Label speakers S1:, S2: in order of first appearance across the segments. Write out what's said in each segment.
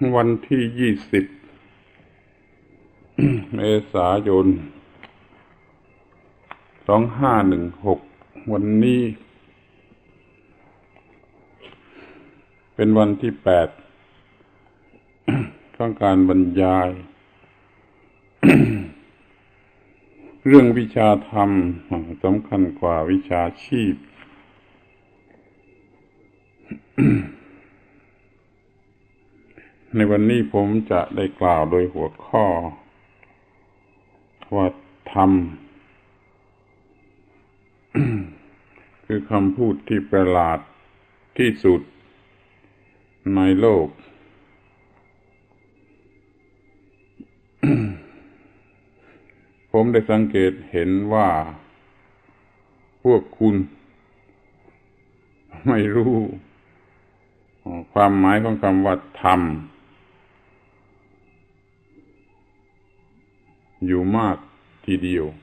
S1: วันที่20 เมษายน 2516วันนี้เป็นวันที่8ของการบรรยาย เรื่องวิชาธรรมสำคัญกว่าวิชาชีพ ในวันนี้ผมจะได้กล่าวโดยหัวข้อว่าธรรม คือคำพูดที่ประหลาดที่สุดในโลก ผมได้สังเกตเห็นว่าพวกคุณไม่รู้ความหมายของคำว่าธรรมอยู่มากทีเดียว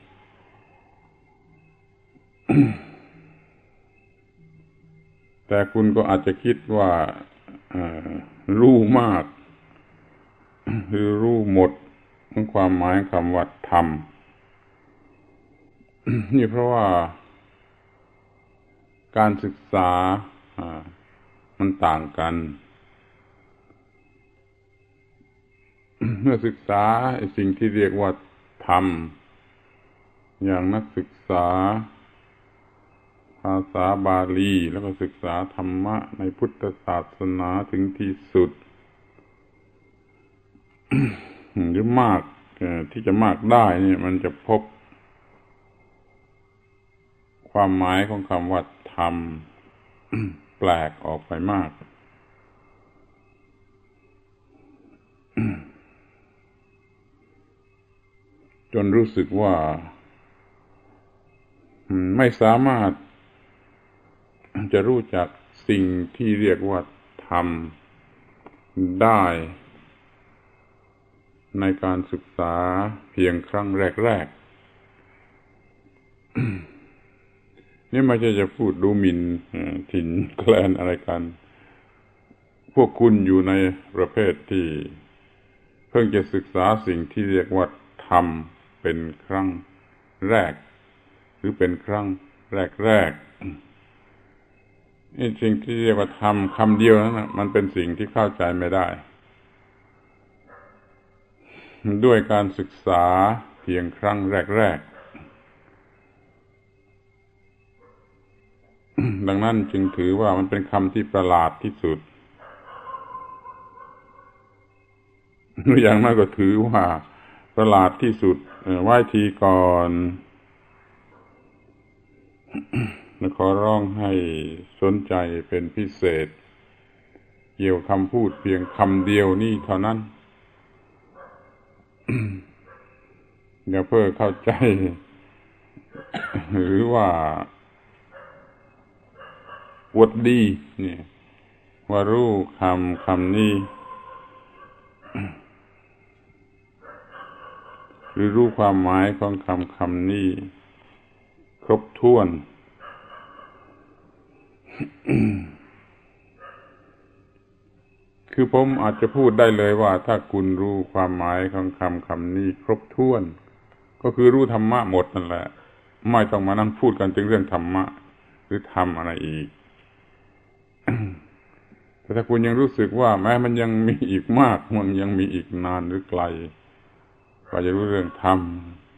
S1: แต่คุณก็อาจจะคิดว่ารู้มากหรือรู้หมดของความหมายคำว่าธรรม นี่เพราะว่าการศึกษามันต่างกัน เมื่อศึกษาสิ่งที่เรียกว่าธรรมอย่างนักศึกษาภาษาบาลีแล้วก็ศึกษาธรรมะในพุทธศาสนาถึงที่สุด หรือมากที่จะมากได้นี่มันจะพบความหมายของคำว่าธรรม แปลกออกไปมากจนรู้สึกว่าไม่สามารถจะรู้จักสิ่งที่เรียกว่าธรรมได้ในการศึกษาเพียงครั้งแรกๆ นี่ไม่ใช่จะพูดดูหมิ่นถิ่นแคลนอะไรกันพวกคุณอยู่ในประเภทที่เพิ่งจะศึกษาสิ่งที่เรียกว่าธรรมเป็นครั้งแรกหรือเป็นครั้งแรกนี่สิ่งที่เรียกว่าธรรมคำเดียวนั้นมันเป็นสิ่งที่เข้าใจไม่ได้ด้วยการศึกษาเพียงครั้งแรกๆ ดังนั้นจึงถือว่ามันเป็นคำที่ประหลาดที่สุดหรืออย่างน้อยก็ถือว่าประหลาดที่สุดไหว้ทีก่อนและขอร้องให้สนใจเป็นพิเศษเกี่ยวคำพูดเพียงคำเดียวนี่เท่านั้น อย่าเพ้อเข้าใจหรือว่าอวดดีนี่ว่ารู้คำนี้หรือรู้ความหมายของคำนี้ครบถ้วน คือผมอาจจะพูดได้เลยว่าถ้าคุณรู้ความหมายของคำนี้ครบถ้วนก็คือรู้ธรรมะหมดนั่นแหละไม่ต้องมานั่งพูดกันถึงเรื่องธรรมะหรือธรรมอะไรอีก แต่ถ้าคุณยังรู้สึกว่าแม้มันยังมีอีกมากมันยังมีอีกนานหรือไกลกว่าจะรู้เรื่องธรรม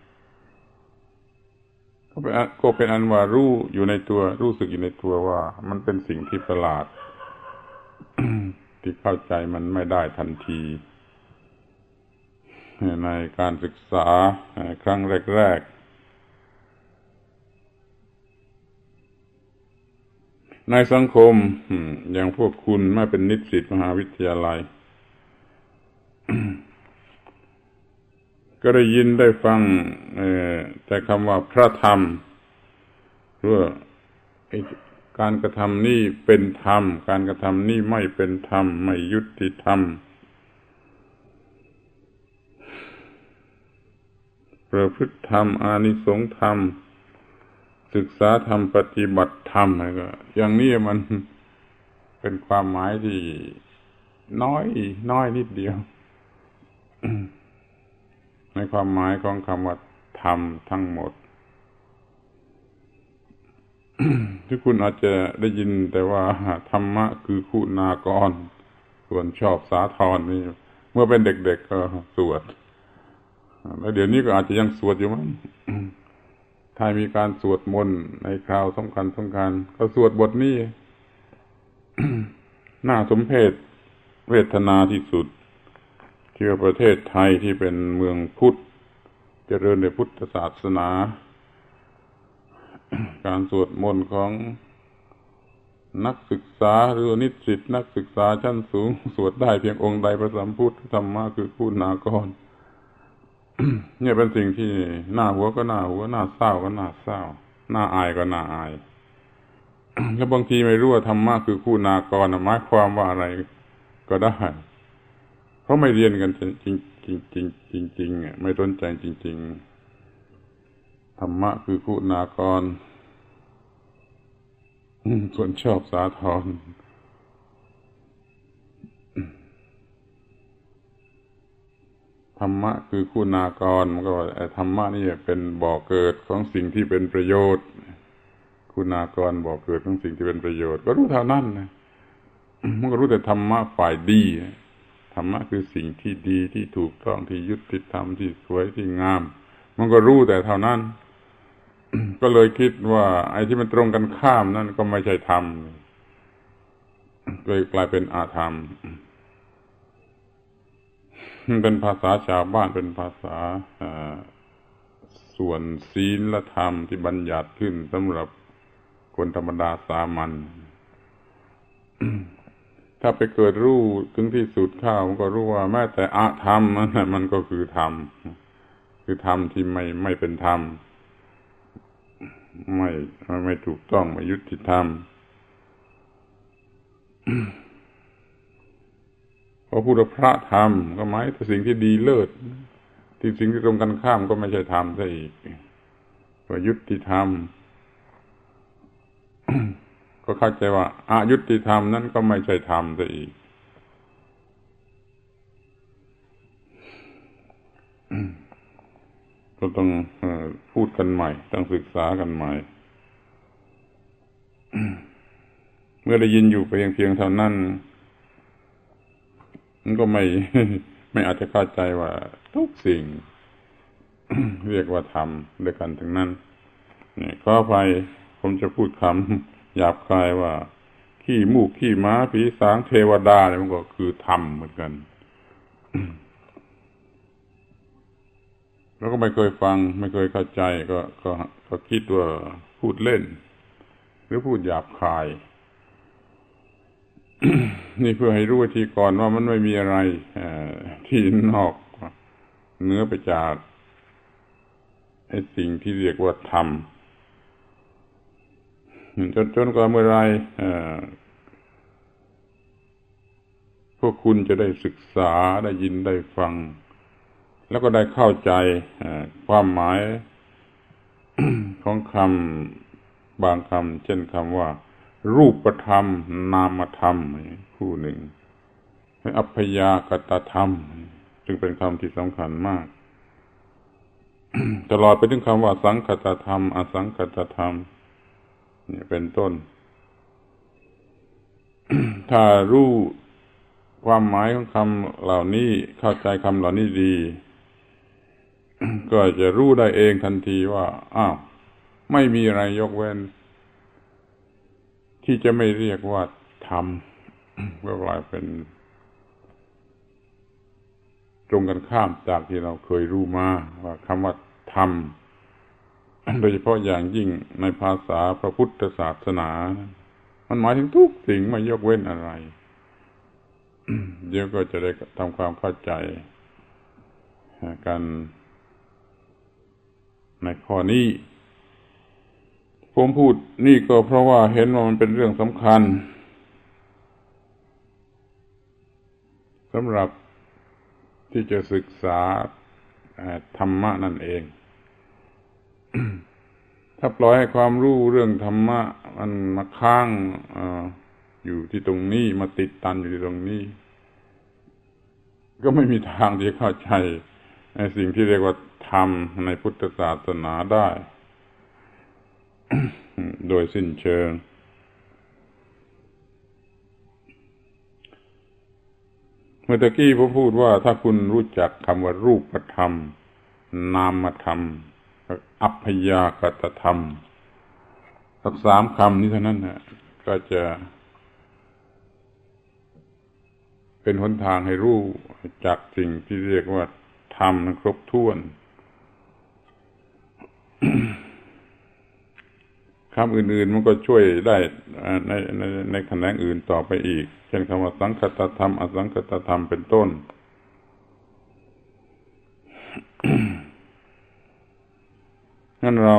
S1: ก็เป็นอันว่ารู้อยู่ในตัวรู้สึกอยู่ในตัวว่ามันเป็นสิ่งที่ประหลาด ที่เข้าใจมันไม่ได้ทันทีในการศึกษาครั้งแรกๆในสังคมอย่างพวกคุณไม่เป็นนิสิตมหาวิทยาลัย ก็ได้ยินได้ฟังแต่คำว่าพระธรรมหรือการกระทำนี้เป็นธรรมการกระทำนี้ไม่เป็นธรรมไม่ยุติธรรมประพฤติธรรมอานิสงส์ธรรมศึกษาธรรมปฏิบัติธรรมอะไรก็อย่างนี้มันเป็นความหมายที่น้อยน้อยนิดเดียว ในความหมายของคำว่าธรรมทั้งหมด ที่คุณอาจจะได้ยินแต่ว่าธรรมะคือคุณากรส่วนชอบสาธรนี่เมื่อเป็นเด็กๆก็สวดแล้วเดี๋ยวนี้ก็อาจจะยังสวดอยู่มั้ง ถ้ามีการสวดมนต์ในคราวสำคัญก็สวดบทนี้ น่าสมเพชเวทนาที่สุดที่ว่าประเทศไทยที่เป็นเมืองพุทธเจริญในพุทธศาสนา การสวดมนต์ของนักศึกษาหรือนิสิตนักศึกษาชั้นสูงสวดได้เพียงองค์ใดพระสัมพุทธธรรมะคือคุณากร เนี่ยเป็นสิ่งที่น่าหัวก็น่าหัวน่าเศร้าก็น่าเศร้าน่าอายก็น่าอาย แล้วบางทีไม่รู้ว่าธรรมะคือคุณากรหมายความว่าอะไรก็ได้เพราะไม่เรียนกันจริงจริงไม่สนใจจริงๆธรรมะคือคุณากรส่วนชอบสาธรธรรมะคือคุณากรมันก็ธรรมะนี่เป็นบ่อเกิดของสิ่งที่เป็นประโยชน์คุณากรบ่อเกิดของสิ่งที่เป็นประโยชน์ก็รู้เท่านั้นนะมันก็รู้แต่ธรรมะฝ่ายดีธรรมะคือสิ่งที่ดีที่ถูกต้องที่ยุติธรรมที่สวยที่งามมันก็รู้แต่เท่านั้น ก็เลยคิดว่าไอ้ที่มันตรงกันข้ามนั่นก็ไม่ใช่ธรรมเลยกลายเป็นอาธรรมเป็นภาษาชาวบ้านเป็นภาษาส่วนศีลธรรมที่บัญญัติขึ้นสำหรับคนธรรมดาสามัญ ถ้าไปเกิดรู้ถึงที่สุดข้าวมันก็รู้ว่าแม้แต่อาธรรมมันก็คือธรรมคือธรรมที่ไม่เป็นธรรมไม่ถูกต้องไม่ยุติธรรม พอพูดว่าพระธรรมก็หมายถึงสิ่งที่ดีเลิศที่สิ่งที่ตรงกันข้ามก็ไม่ใช่ธรรมซะอีกว่ายุติธรรม ก็เข้าใจว่าอยุติธรรมนั้นก็ไม่ใช่ธรรมซะอีก ก็ต้องพูดกันใหม่ต้องศึกษากันใหม่ เมื่อได้ยินอยู่เพียงเท่านั้นมันก็ไม่อาจจะเข้าใจว่าทุกสิ่ง เรียกว่าธรรมด้วยกันทั้งนั้นนี่ขออภัยผมจะพูดคำหยาบคายว่าขี้มูกขี้ม้าผีสางเทวดาเนี่ยมันก็คือธรรมเหมือนกัน แล้วก็ไม่เคยฟังไม่เคยเข้าใจก็คิดว่าพูดเล่นหรือพูดหยาบคาย นี่เพื่อให้รู้ทีก่อนว่ามันไม่มีอะไรที่นอกเหนือไปจากไอ้สิ่งที่เรียกว่าธรรมจนกว่าเมื่อไรพวกคุณจะได้ศึกษาได้ยินได้ฟังแล้วก็ได้เข้าใจความหมาย ของคำบางคำเช่นคำว่ารูปธรรมนามธรรมคู่หนึ่งอัพพยากตธรรมซึ่งเป็นคำที่สำคัญมาก ตลอดไปถึงคำว่าสังคตธรรมอสังคตธรรมนี่เป็นต้น ถ้ารู้ความหมายของคำเหล่านี้เข้าใจคำเหล่านี้ดี ก็จะรู้ได้เองทันทีว่าอ้าวไม่มีอะไรยกเว้นที่จะไม่เรียกว่าธรรม ก็กลายเป็นตรงกันข้ามจากที่เราเคยรู้มาว่าคำว่าธรรม โดยเฉพาะอย่างยิ่งในภาษาพระพุทธศาสนามันหมายถึงทุกสิ่งไม่ยกเว้นอะไร เดี๋ยวก็จะได้ทำความเข้าใจกันในข้อนี้ผมพูดนี่ก็เพราะว่าเห็นว่ามันเป็นเรื่องสำคัญสำหรับที่จะศึกษาธรรมะนั่นเอง ถ้าปล่อยให้ความรู้เรื่องธรรมะมันมาค้างอยู่ที่ตรงนี้มาติดตันอยู่ที่ตรงนี้ก็ไม่มีทางที่เข้าใจในสิ่งที่เรียกว่าธรรมในพุทธศาสนาได้ โดยสิ้นเชิงเมื่อตะกี้ผมพูดว่าถ้าคุณรู้จักคำว่ารูปธรรมนามธรรมอัพยากตธรรมสัก3 คำนี้เท่านั้นนะก็จะเป็นหนทางให้รู้จักสิ่งที่เรียกว่าธรรมนั้นครบถ้วนคำอื่นๆมันก็ช่วยได้ในแขนงอื่นต่อไปอีกเช่นคำว่าสังคตธรรมอสังคตธรรมเป็นต้น งั้นเรา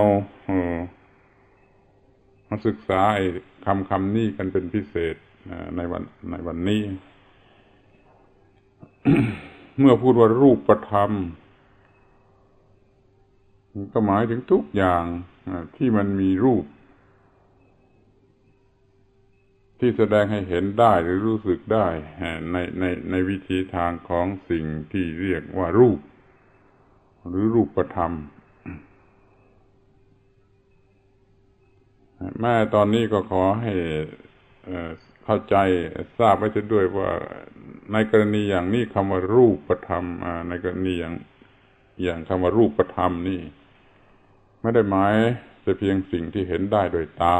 S1: มาศึกษาคำนี้กันเป็นพิเศษในวันนี้ เมื่อพูดว่ารูปธรรมก็หมายถึงทุกอย่างที่มันมีรูปที่แสดงให้เห็นได้หรือรู้สึกได้ในวิธีทางของสิ่งที่เรียกว่ารูปหรือรูปธรรมแม้ตอนนี้ก็ขอให้เข้าใจทราบไว้ด้วยว่าในกรณีอย่างนี้คำว่ารูปธรรมในกรณีอย่างคำว่ารูปธรรมนี่ไม่ได้หมายแต่เพียงสิ่งที่เห็นได้โดยตา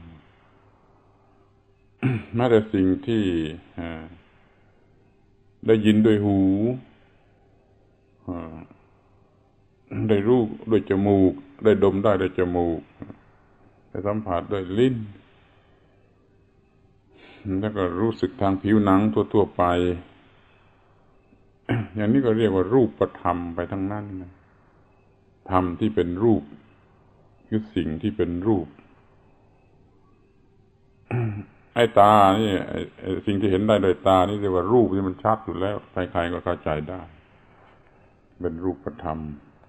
S1: แม้แต่สิ่งที่ได้ยินด้วยหูได้รู้ด้วยจมูกได้ดมได้ด้วยจมูกได้สัมผัสด้วยลิ้นแล้วก็รู้สึกทางผิวหนังทั่วๆไป อย่างนี้ก็เรียกว่ารูปธรรมไปทั้งนั้นนะธรรมที่เป็นรูปคือสิ่งที่เป็นรูป ไอ้ตานี่สิ่งที่เห็นได้โดยตานี่เรียกว่ารูปที่มันชัดอยู่แล้วใครๆก็เข้าใจได้เป็นรูปธรรม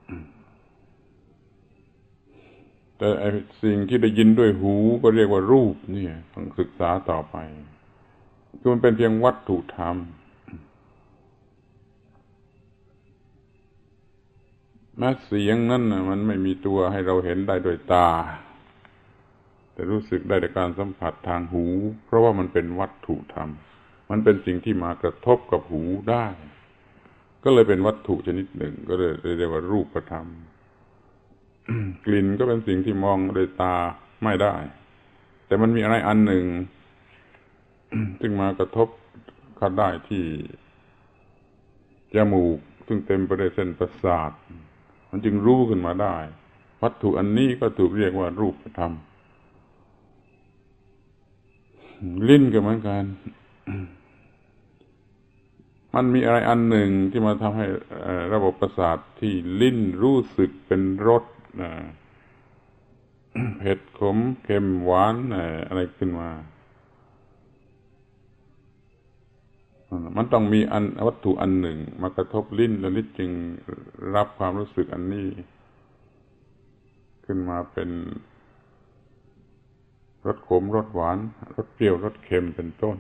S1: แต่ไอ้สิ่งที่ได้ยินด้วยหูก็เรียกว่ารูปนี่ต้องศึกษาต่อไปคือมันเป็นเพียงวัตถุธรรมแม้เสียงนั้นมันไม่มีตัวให้เราเห็นได้โดยตาแต่รู้สึกได้จากการสัมผัสทางหูเพราะว่ามันเป็นวัตถุธรรมมันเป็นสิ่งที่มากระทบกับหูได้ก็เลยเป็นวัตถุชนิดหนึ่งก็เลยเรียกว่ารูปธรรม กลิ่นก็เป็นสิ่งที่มองโดยตาไม่ได้แต่มันมีอะไรอันหนึ่ง ซึ่งมากระทบเข้าได้ที่จมูกซึ่งเต็มไปด้วยเส้นประสาทมันจึงรู้ขึ้นมาได้วัตถุอันนี้ก็ถูกเรียกว่ารูปธรรมลิ้นก็เหมือนกัน มันมีอะไรอันหนึ่งที่มาทำให้ระบบประสาทที่ลิ้นรู้สึกเป็นรสเผ็ดขมเค็มหวานอะไรขึ้นมามันต้องมีวัตถุอันหนึ่งมากระทบลิ้นแล้วลิ้นจึงรับความรู้สึกอันนี้ขึ้นมาเป็นรสขมรสหวานรสเปรี้ยวรสเค็มเป็นต้น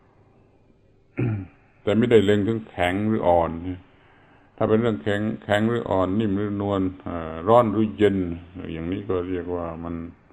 S1: แต่ไม่ได้เล็งถึงแข็งหรืออ่อนถ้าเป็นเรื่องแข็งหรืออ่อนนิ่มหรือนวลร้อนหรือเย็นอย่างนี้ก็เรียกว่ามัน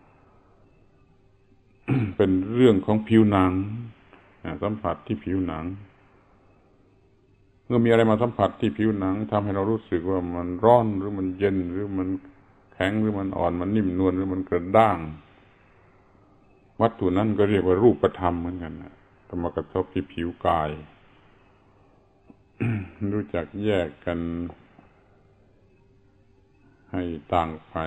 S1: เป็นเรื่องของผิวหนังสัมผัสที่ผิวหนังเมื่อมีอะไรมาสัมผัสที่ผิวหนังทำให้เรารู้สึกว่ามันร้อนหรือมันเย็นหรือมันแข็งหรือมันอ่อนมันนิ่มนวลหรือมันกระด้างวัตถุนั้นก็เรียกว่ารูปธรรมเหมือนกันนะมากระทบที่ผิวกาย รู้จักแยกกันให้ต่างไป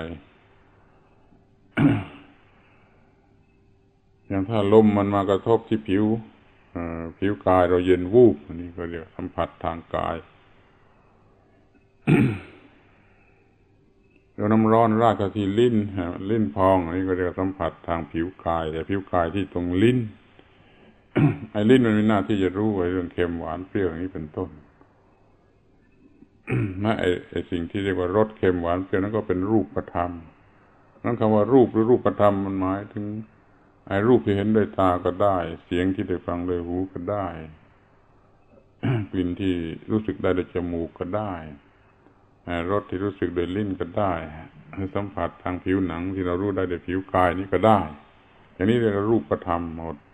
S1: อย่างถ้าลมมันมากระทบที่ผิวกายเราเย็นวูบอันนี้ก็เรียกสัมผัสทางกาย เราน้ำร้อนราดเข้าที่ลิ้นพองอันนี้ก็เรียกสัมผัสทางผิวกายแต่ผิวกายที่ตรงลิ้น ไอ้ลิ้นมันมีหน้าที่จะรู้เรื่องเค็มหวานเปรี้ยวอย่างนี้เป็นต้น ไอ้สิ่งที่เรียกว่ารสเค็มหวานเปรี้ยวนั้นก็เป็นรูปธรรมนั่นคำว่ารูปหรือรูปธรรมมันหมายถึงไอ้รูปที่เห็นด้วยตาก็ได้เสียงที่ได้ฟังด้วยหูก็ได้กลิ่นที่รู้สึกได้โดยจมูกก็ได้รสที่รู้สึกโดยลิ้นก็ได้สัมผัสทางผิวหนังที่เรารู้ได้โดยผิวกายนี่ก็ได้อย่างนี้เรียกว่ารูปธรรมหมด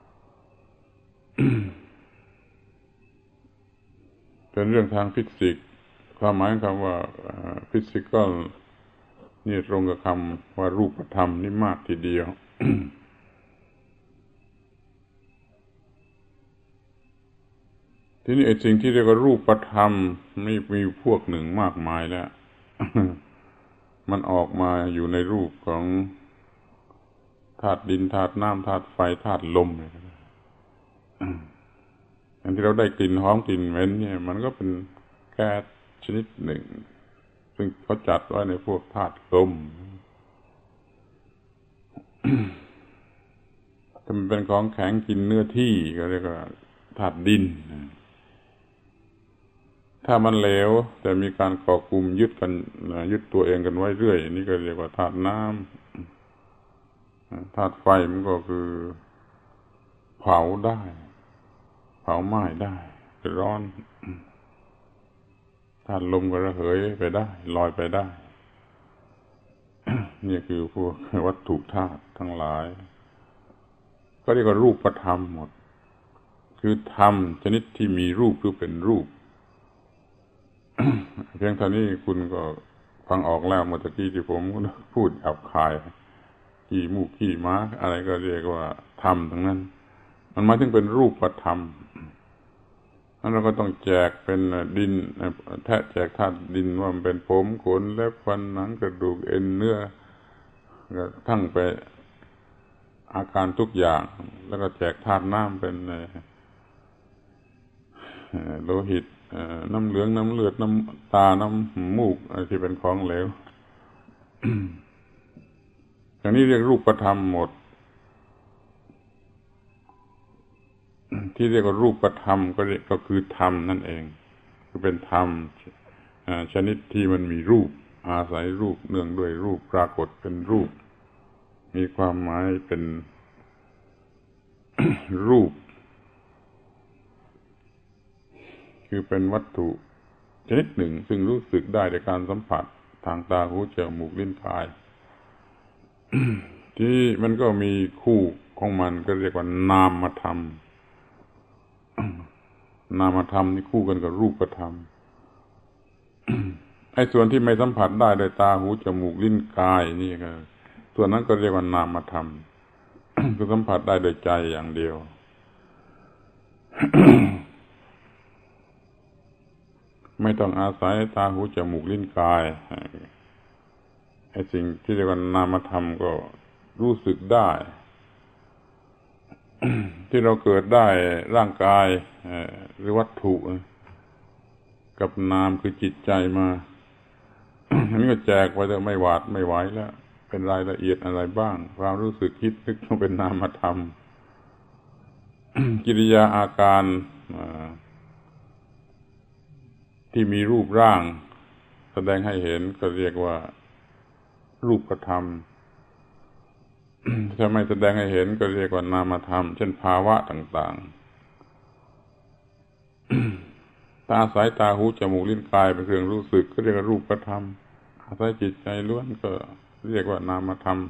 S1: เป็นเรื่องทางฟิสิกส์ความหมายของคำว่า physical นี่ตรงกับคำว่ารูปธรรมนี่มากทีเดียว ทีนี้ไอ้สิ่งที่เรียกว่ารูปธรรมไม่มีพวกหนึ่งมากมายแล้ว มันออกมาอยู่ในรูปของธาตุดินธาตุน้ำธาตุไฟธาตุลมอันที่เราได้กลิ่นหอมกลิ่นเหม็นเนี่ยมันก็เป็นแก๊สชนิดหนึ่งซึ่งเขาจัดไว้ในพวกธาตุลม ถ้ามันเป็นของแข็งกินเนื้อที่ก็เรียกว่าธาตุดินถ้ามันเหลวแต่มีการเกาะกลุ่มยึดตัวเองกันไว้เรื่อยนี่ก็เรียกว่าธาตุน้ำธาตุไฟมันก็คือเผาได้เผาไหม้ได้ร้อนธาตุลมก็ระเหยไปได้ลอยไปได้ นี่คือพวกวัตถุธาตุทั้งหลายก็เรียกว่ารูปธรรมหมดคือธรรมชนิดที่มีรูปหรือเป็นรูป เพียงเท่านี้คุณก็ฟังออกแล้วเมื่อกี้ที่ผมพูดอับคายขี้มูกขี้ม้าอะไรก็เรียกว่าธรรมทั้งนั้นมันหมายถึงเป็นรูปธรรมแล้วเราก็ต้องแจกเป็นดินแจกธาตุดินว่ามันเป็นผมขนเล็บฟันหนังกระดูกเอ็นเนื้อทั้งไปอาการทุกอย่างแล้วก็แจกธาตุน้ำเป็นโลหิตน้ำเหลืองน้ำเลือดน้ำตาน้ำมูกอะไรที่เป็นของเหลว อย่างนี้เรียกรูปธรรมหมด ที่เรียกว่ารูปธรรมก็คือธรรมนั่นเองคือเป็นธรรมชนิดที่มันมีรูปอาศัยรูปเนื่องด้วยรูปปรากฏเป็นรูปมีความหมายเป็น รูปคือเป็นวัตถุชนิดหนึ่งซึ่งรู้สึกได้จากการสัมผัสทางตาหูจมูกลิ้นกาย ที่มันก็มีคู่ของมันก็เรียกว่านามธรรม นามธรรมนี่คู่กันกับรูปธรรม ไอ้ส่วนที่ไม่สัมผัสได้โดยตาหูจมูกลิ้นกายนี่ก็ส่วนนั้นก็เรียกว่านามธรรม คือสัมผัสได้โดยใจอย่างเดียว ไม่ต้องอาศัยตาหูจมูกลิ้นกายไอ้สิ่งที่เรียกว่านามธรรมก็รู้สึกได้ ที่เราเกิดได้ร่างกายหรือวัตถุกับนามคือจิตใจมา อันนี้ก็แจกไว้แต่ไม่หวาดไม่ไหวแล้วเป็นรายละเอียดอะไรบ้างความรู้สึกคิดนึกต้องเป็นนามธรรม กิริยาอาการที่มีรูปร่างแสดงให้เห็นก็เรียกว่ารูปธรรม ถ้าไม่แสดงให้เห็นก็เรียกว่านามธรรมเช่นภาวะต่างๆ ตาสายตาหูจมูกลิ้นกายเป็นเครื่องรู้สึกก็เรียกว่ารูปธรรมอาศัยจิตใจล้วนก็เรียกว่านามธรรม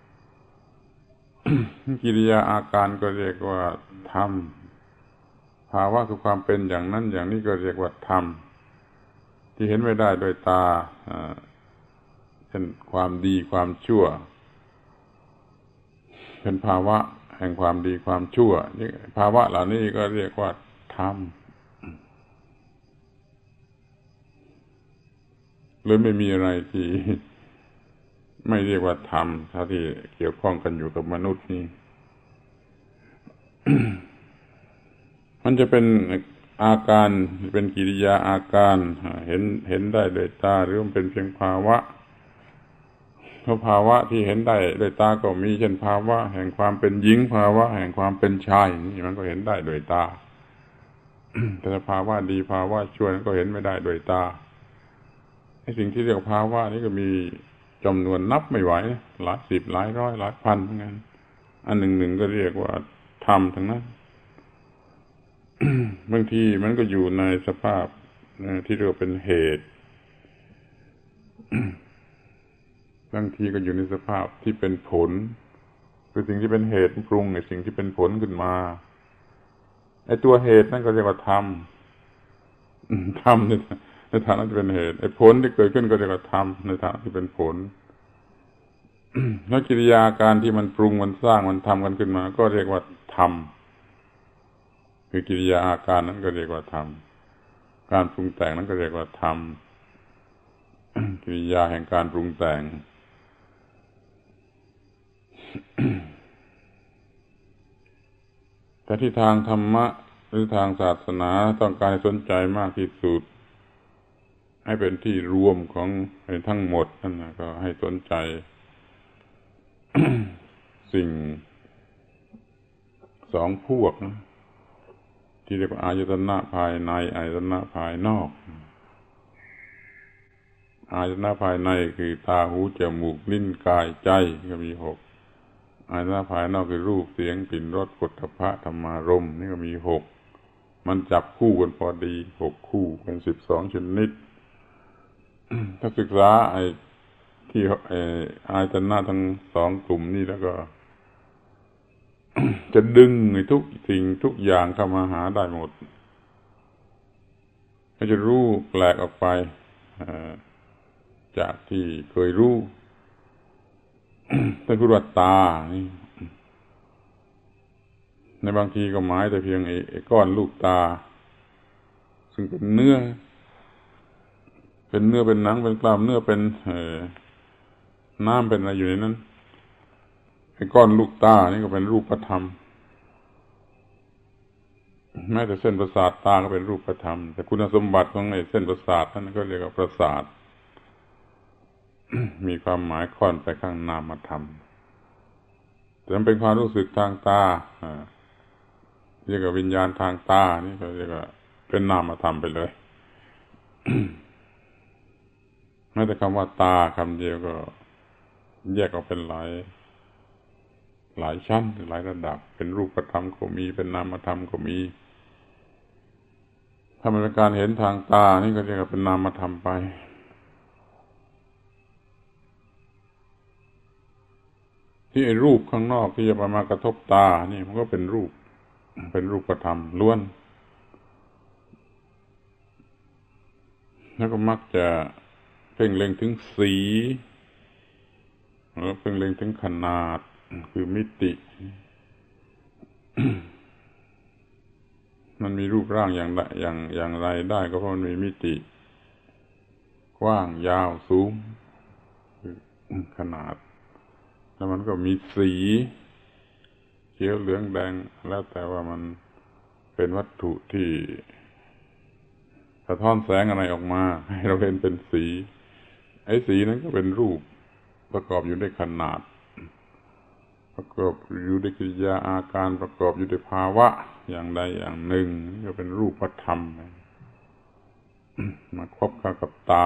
S1: กิริยาอาการก็เรียกว่าธรรมภาวะคือความเป็นอย่างนั้นอย่างนี้ก็เรียกว่าธรรมที่เห็นไม่ได้โดยตาเช่นความดีความชั่วเป็นภาวะแห่งความดีความชั่วนี่ภาวะเหล่านี้ก็เรียกว่าธรรมเลยไม่มีอะไรที่ไม่เรียกว่าธรรมถ้าที่เกี่ยวข้องกันอยู่กับมนุษย์นี่ มันจะเป็นอาการเป็นกิริยาอาการเห็นได้โดยตาหรือมันเป็นเพียงภาวะเพราะภาวะที่เห็นได้โดยตาก็มีเช่นภาวะแห่งความเป็นหญิงภาวะแห่งความเป็นชายนี่มันก็เห็นได้โดยตา แต่ภาวะดีภาวะชั่วนั้นก็เห็นไม่ได้โดยตาไอ้สิ่งที่เรียกภาวะนี้ก็มีจำนวนนับไม่ไหวหลายสิบหลายร้อยหลายพันเหมือนกันอันหนึ่งก็เรียกว่าธรรมทั้งนั้นบางทีมันก็อยู่ในสภาพที่เรียกว่าเป็นเหตุบางทีก็อยู่ในสภาพที่เป็นผลคือสิ่งที่เป็นเหตุปรุงไอ้สิ่งที่เป็นผลขึ้นมาไอ้ตัวเหตุนั่นก็เรียกว่าธรรมในฐานะที่เป็นเหตุไอ้ผลที่เกิดขึ้นก็เรียกว่าธรรมในฐานะที่เป็นผลแล้วกิริยาการที่มันปรุงมันสร้างมันทำกันขึ้นมาก็เรียกว่าธรรมคือกิริยาอาการนั้นก็เรียกว่าธรรมการปรุงแต่งนั้นก็เรียกว่าธรรมกิริยาแห่งการปรุงแต่งแต่ที่ทางธรรมะหรือทางศาสนาต้องการให้สนใจมากที่สุดให้เป็นที่รวมของทั้งหมดนั่นนะก็ให้สนใจ สิ่งสองพวกนะที่เรียกว่าอายตนะภายในอายตนะภายนอกอายตนะภายในคือตาหูจมูกลิ้นกายใจก็มี6อายตนะภายนอกคือรูปเสียงกลิ่นรสโผฏฐัพพะธรรมารมณ์นี่ก็มี6มันจับคู่กันพอดี6คู่เป็น12ชนิด ถ้าศึกษาไอ้ที่อายตนะทั้ง2กลุ่มนี้แล้วก็ จะดึงทุกสิ่งทุกอย่างเข้ามาหาได้หมดก็จะรู้แปลกออกไปจากที่เคยรู้ ท่านพูดว่าตานี่ในบางทีก็หมายแต่เพียงไอ้ก้อนลูกตาซึ่งเป็นเนื้อเป็นหนังเป็นกล้ามเนื้อเป็นน้ำเป็นอะไรอยู่ในนั้นไอ้ก้อนลูกตานี่ก็เป็นรูปธรรมแม้แต่เส้นประสาทตาก็เป็นรูปธรรมแต่คุณสมบัติของไอ้เส้นประสาทนั้นก็เรียกว่าประสาท มีความหมายค่อนไปข้างนามธรรมแต่มันเป็นความรู้สึกทางตาเรียกว่าวิญญาณทางตานี่เขาเรียกว่าเป็นนามธรรมไปเลย แม้แต่คำว่าตาคำเดียวก็แยกออกเป็นหลายชั้นหลายระดับเป็นรูปธรรมก็มีเป็นนามธรรมก็มีถ้ามันเป็นการเห็นทางตานี่ก็เรียกว่าเป็นนามธรรมไปที่ไอ้รูปข้างนอกที่จะมากระทบตานี่มันก็เป็นรูปธรรมล้วนแล้วก็มักจะเพ่งเล็งถึงสีแล้วเพ่งเล็งถึงขนาดคือมิติ มันมีรูปร่างอย่างไรได้ก็เพราะมันมีมิติกว้างยาวสูงขนาดแล้วมันก็มีสีเขียวเหลืองแดงแล้วแต่ว่ามันเป็นวัตถุที่สะท้อนแสงอะไรออกมาให้เราเห็นเป็นสีไอ้สีนั้นก็เป็นรูปประกอบอยู่ด้วยขนาดประกอบอยู่ด้วยกิริยาอาการประกอบอยู่ด้วยภาวะอย่างใดอย่างหนึ่งนี่ก็เป็นรูปธรรมมาพบเข้ากับตา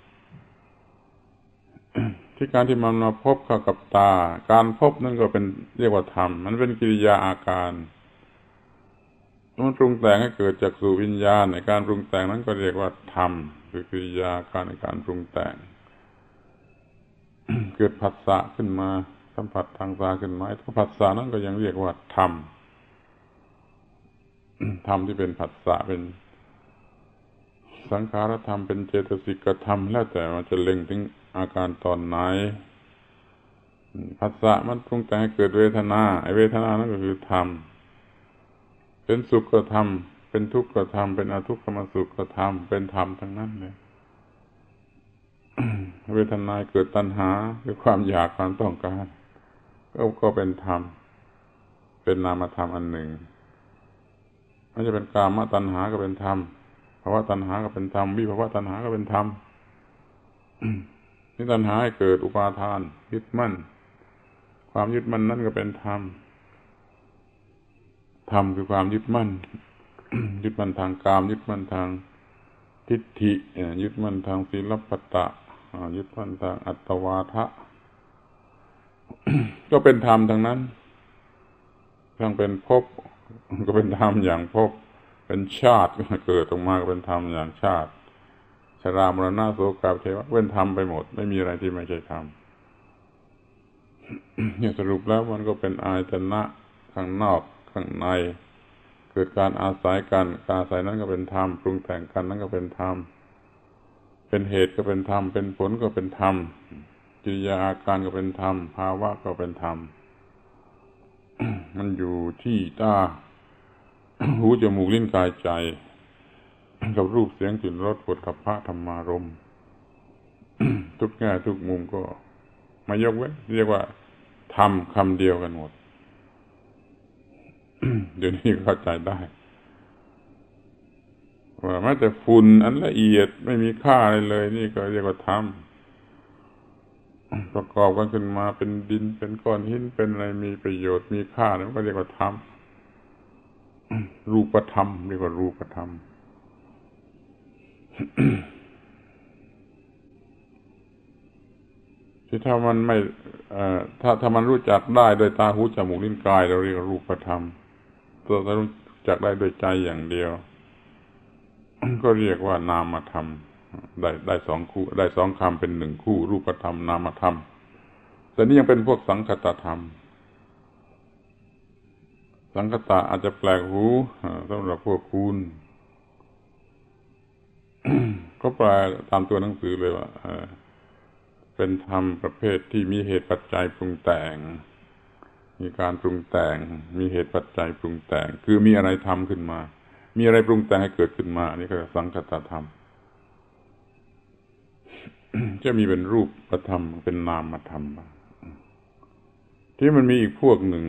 S1: ที่การที่มันมาพบเข้ากับตาการพบนั่นก็เป็นเรียกว่าธรรมมันเป็นกิริยาอาการมันปรุงแต่งให้เกิดจากสู่วิญญาณในการปรุงแต่งนั้นก็เรียกว่าธรรมคือกิริยาการในการปรุงแต่ง เกิดผัสสะขึ้นมาสัมผัสทางตาขึ้นมาถ้าผัสสะนั้นก็ยังเรียกว่าธรรม ธรรมที่เป็นผัสสะเป็นสังขารธรรมเป็นเจตสิกธรรมแล้วแต่มันจะเล็งถึงอาการตอนไหนผัสสะมันปรุงแต่งให้เกิดเวทนาไอ้เวทนานั่นก็คือธรรมเป็นสุขก็ธรรมเป็นทุกข์ก็ธรรมเป็นอทุกขมสุขก็ธรรมเป็นธรรมทั้งนั้นเลย เวทนาเกิดตัณหาคือความอยากความต้องการก็เป็นธรรมเป็นนามธรรมอันหนึ่งมันจะเป็นกามตัณหาก็เป็นธรรมภวตัณหาก็เป็นธรรมวิภวตัณหาก็เป็นธรรม นี่ตัณหาให้เกิดอุปาทานยึดมั่นความยึดมั่นนั่นก็เป็นธรรมธรรมคือความยึดมั่น ยึดมั่นทางกามยึดมั่นทางทิฏฐิยึดมั่นทางศีลปัตตะยึดมั่นทางอัตตวาทะ ก็เป็นธรรมทั้งนั้นทั้งเป็นภพก็เป็นธรรมอย่างภพเเป็นชาติเกิดออกมาก็เป็นธรรมอย่างชาติชรามรณะโศกปริเทวะเป็นธรรมไปหมดไม่มีอะไรที่ไม่ใช่ธรรมเนี่ยสรุปแล้วมันก็เป็นอายตนะข้างนอกข้างในเกิดการอาศัยกันการอาศัยนั้นก็เป็นธรรมปรุงแต่งกันนั้นก็เป็นธรรมเป็นเหตุก็เป็นธรรมเป็นผลก็เป็นธรรมกิริยาอาการก็เป็นธรรมภาวะก็เป็นธรรม มันอยู่ที่ตาหูจมูกลิ้นกายใจกับรูปเสียงกลิ่นรสโผฏฐัพพะธรรมารมณ์ ทุกแง่ทุกมุมก็มายกเว้นเรียกว่าธรรมคำเดียวกันหมด เดี๋ยวนี้เข้าใจได้ว่าแม้แต่ฝุ่นอันละเอียดไม่มีค่าอะไรเลยนี่ก็เรียกว่าธรรมประกอบกันขึ้นมาเป็นดินเป็นก้อนหินเป็นอะไรมีประโยชน์มีค่าแล้วก็เรียกว่าธรรมรูปธรรมเรียกว่ารูปธรรมที่ถ้ามันไม่ถ้ามันรู้จักได้โดยตาหูจมูกลิ้นกายเราเรียกว่ารูปธรรมตัวถ้ารู้จักได้โดยใจอย่างเดียวก็เรียกว่านามธรรมได้สองคู่ได้สองคำเป็นหนึ่งคู่รูปธรรมนามธรรมแต่นี่ยังเป็นพวกสังคตธรรมสังคตะอาจจะแปลกหูสำหรับพวกคุณก็แปลตามตัวหนังสือเลยว่าเป็นธรรมประเภทที่มีเหตุปัจจัยปรุงแต่งมีการปรุงแต่งมีเหตุปัจจัยปรุงแต่งคือมีอะไรทำขึ้นมามีอะไรปรุงแต่งให้เกิดขึ้นมานี่ก็สังคตธรรม จะมีเป็นรูปธรรมเป็นนามธรรมที่มันมีอีกพวกหนึ่ง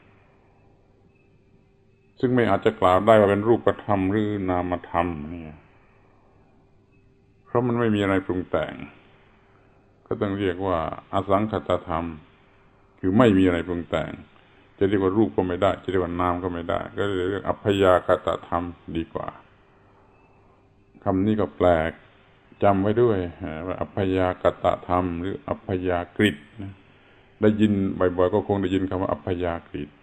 S1: ซึ่งไม่อาจจะกล่าวได้ว่าเป็นรูปธรรมหรือนามธรรมนี่เพราะมันไม่มีอะไรปรุงแต่งก็ต้องเรียกว่าอสังคตธรรมคือไม่มีอะไรปรุงแต่งจะเรียกว่ารูปก็ไม่ได้จะเรียกว่านามก็ไม่ได้ก็เรียกอัพยากตธรรมดีกว่าคำนี้ก็แปลกจำไว้ด้วยว่าอัพยากตธรรมหรืออัพยากฤิได้ยินบ่อยๆก็คงได้ยินคำว่าอัพยากฤิ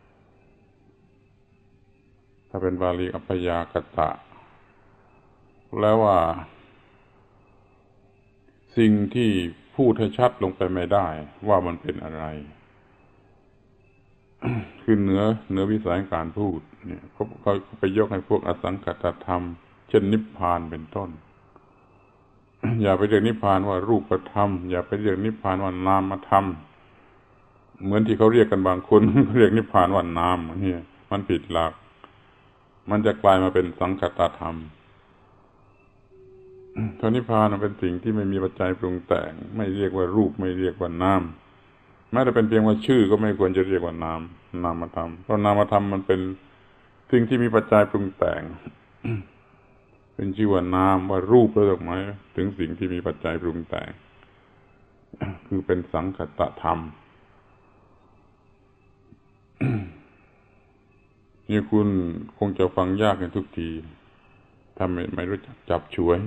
S1: ถ้าเป็นบาลีอัพยากตะแล้วว่าสิ่งที่พูดให้ชัดลงไปไม่ได้ว่ามันเป็นอะไร คือเหนือวิสัยการพูดเนี่ยเขาไปยกให้พวกอสังคตธรรมเช่นนิพพานเป็นต้น อย่าไปเรียกนิพพานว่ารูปธรรมอย่าไปเรียกนิพพานว่านามธรรมเหมือนที่เขาเรียกกันบางคน เรียกนิพพานว่านามนี่มันผิดหลักมันจะกลายมาเป็นสังคตธรรมนิพพานเป็นสิ่งที่ไม่มีปัจจัยปรุงแต่งไม่เรียกว่ารูปไม่เรียกว่านามแม้แต่เป็นเพียงว่าชื่อก็ไม่ควรจะเรียกว่านามธรรมเพราะนามธรรมมันเป็นสิ่งที่มีปัจจัยปรุงแต่ง เป็นชื่อว่านามว่ารูปแล้วถูกไหมถึงสิ่งที่มีปัจจัยปรุงแต่ง คือเป็นสังคตธรรม นี่คุณคงจะฟังยากกันทุกทีถ้าไม่รู้จักจับฉวย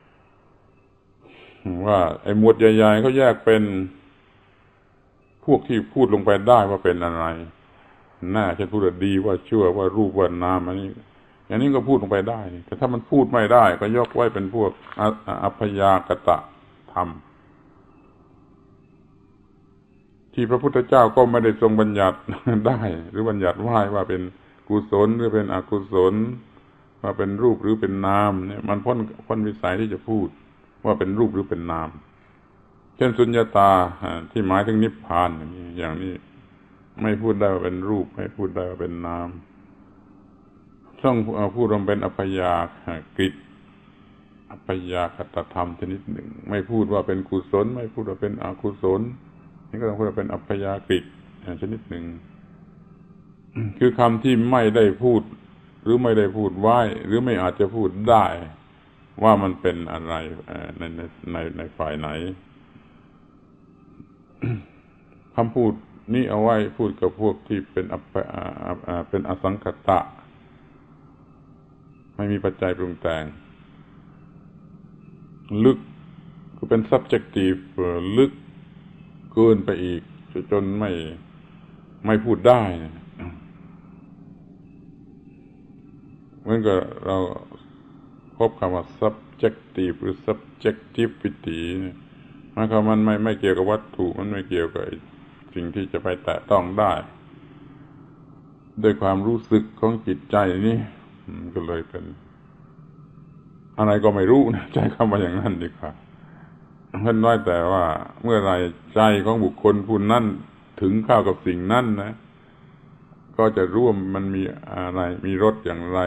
S1: ว่าไอ้หมวดใหญ่ๆเขาแยกเป็นพวกที่พูดลงไปได้ว่าเป็นอะไรน่าจะพูดว่าดีว่าชั่วว่ารูปว่านามอันนี้อย่างนี้ก็พูดลงไปได้แต่ถ้ามันพูดไม่ได้ก็ยกไว้เป็นพวกอัพยากตธรรมที่พระพุทธเจ้าก็ไม่ได้ทรงบัญญัติได้หรือบัญญัติไว้ว่าเป็นกุศลหรือเป็นอกุศลว่าเป็นรูปหรือเป็นนามเนี่ยมันพ้นวิสัยที่จะพูดว่าเป็นรูปหรือเป็นนามเช่นสุญญตาที่หมายถึงนิพพานอย่างนี้ไม่พูดได้ว่าเป็นรูปไม่พูดได้ว่าเป็นนามต้องพูดว่าเป็นอัพยากฤิอัพยากตธรรมชนิดหนึ่งไม่พูดว่าเป็นกุศลไม่พูดว่าเป็นอกุศลนี่ก็ต้องพูดว่าเป็นอัพยากฤิชนิดหนึ่งคือคำที่ไม่ได้พูดหรือไม่ได้พูดไว้หรือไม่อาจจะพูดได้ว่ามันเป็นอะไรในฝ่ายไหน คำพูดนี้เอาไว้พูดกับพวกที่เป็นอสังคตะไม่มีปัจจัยปรุงแต่งลึกก็เป็น subjective ลึกเกินไปอีกจนไม่พูดได้มือนกับเราพบคำว่า subjective หรือ subjectivity หมายความมันไม่เกี่ยวกับวัตถุมันไม่เกี่ยวกับสิ่งที่จะไปแตะต้องได้ด้วยความรู้สึกของจิตใจนี่ก็เลยเป็นอะไรก็ไม่รู้นะใช้คำว่าอย่างนั้นดีกว่าเพิ่นน้อยแต่ว่าเมื่อไรใจของบุคคลผู้นั้นถึงเข้ากับสิ่งนั้นนะก็จะรู้ว่ามันมีอะไรมีรสอย่างไร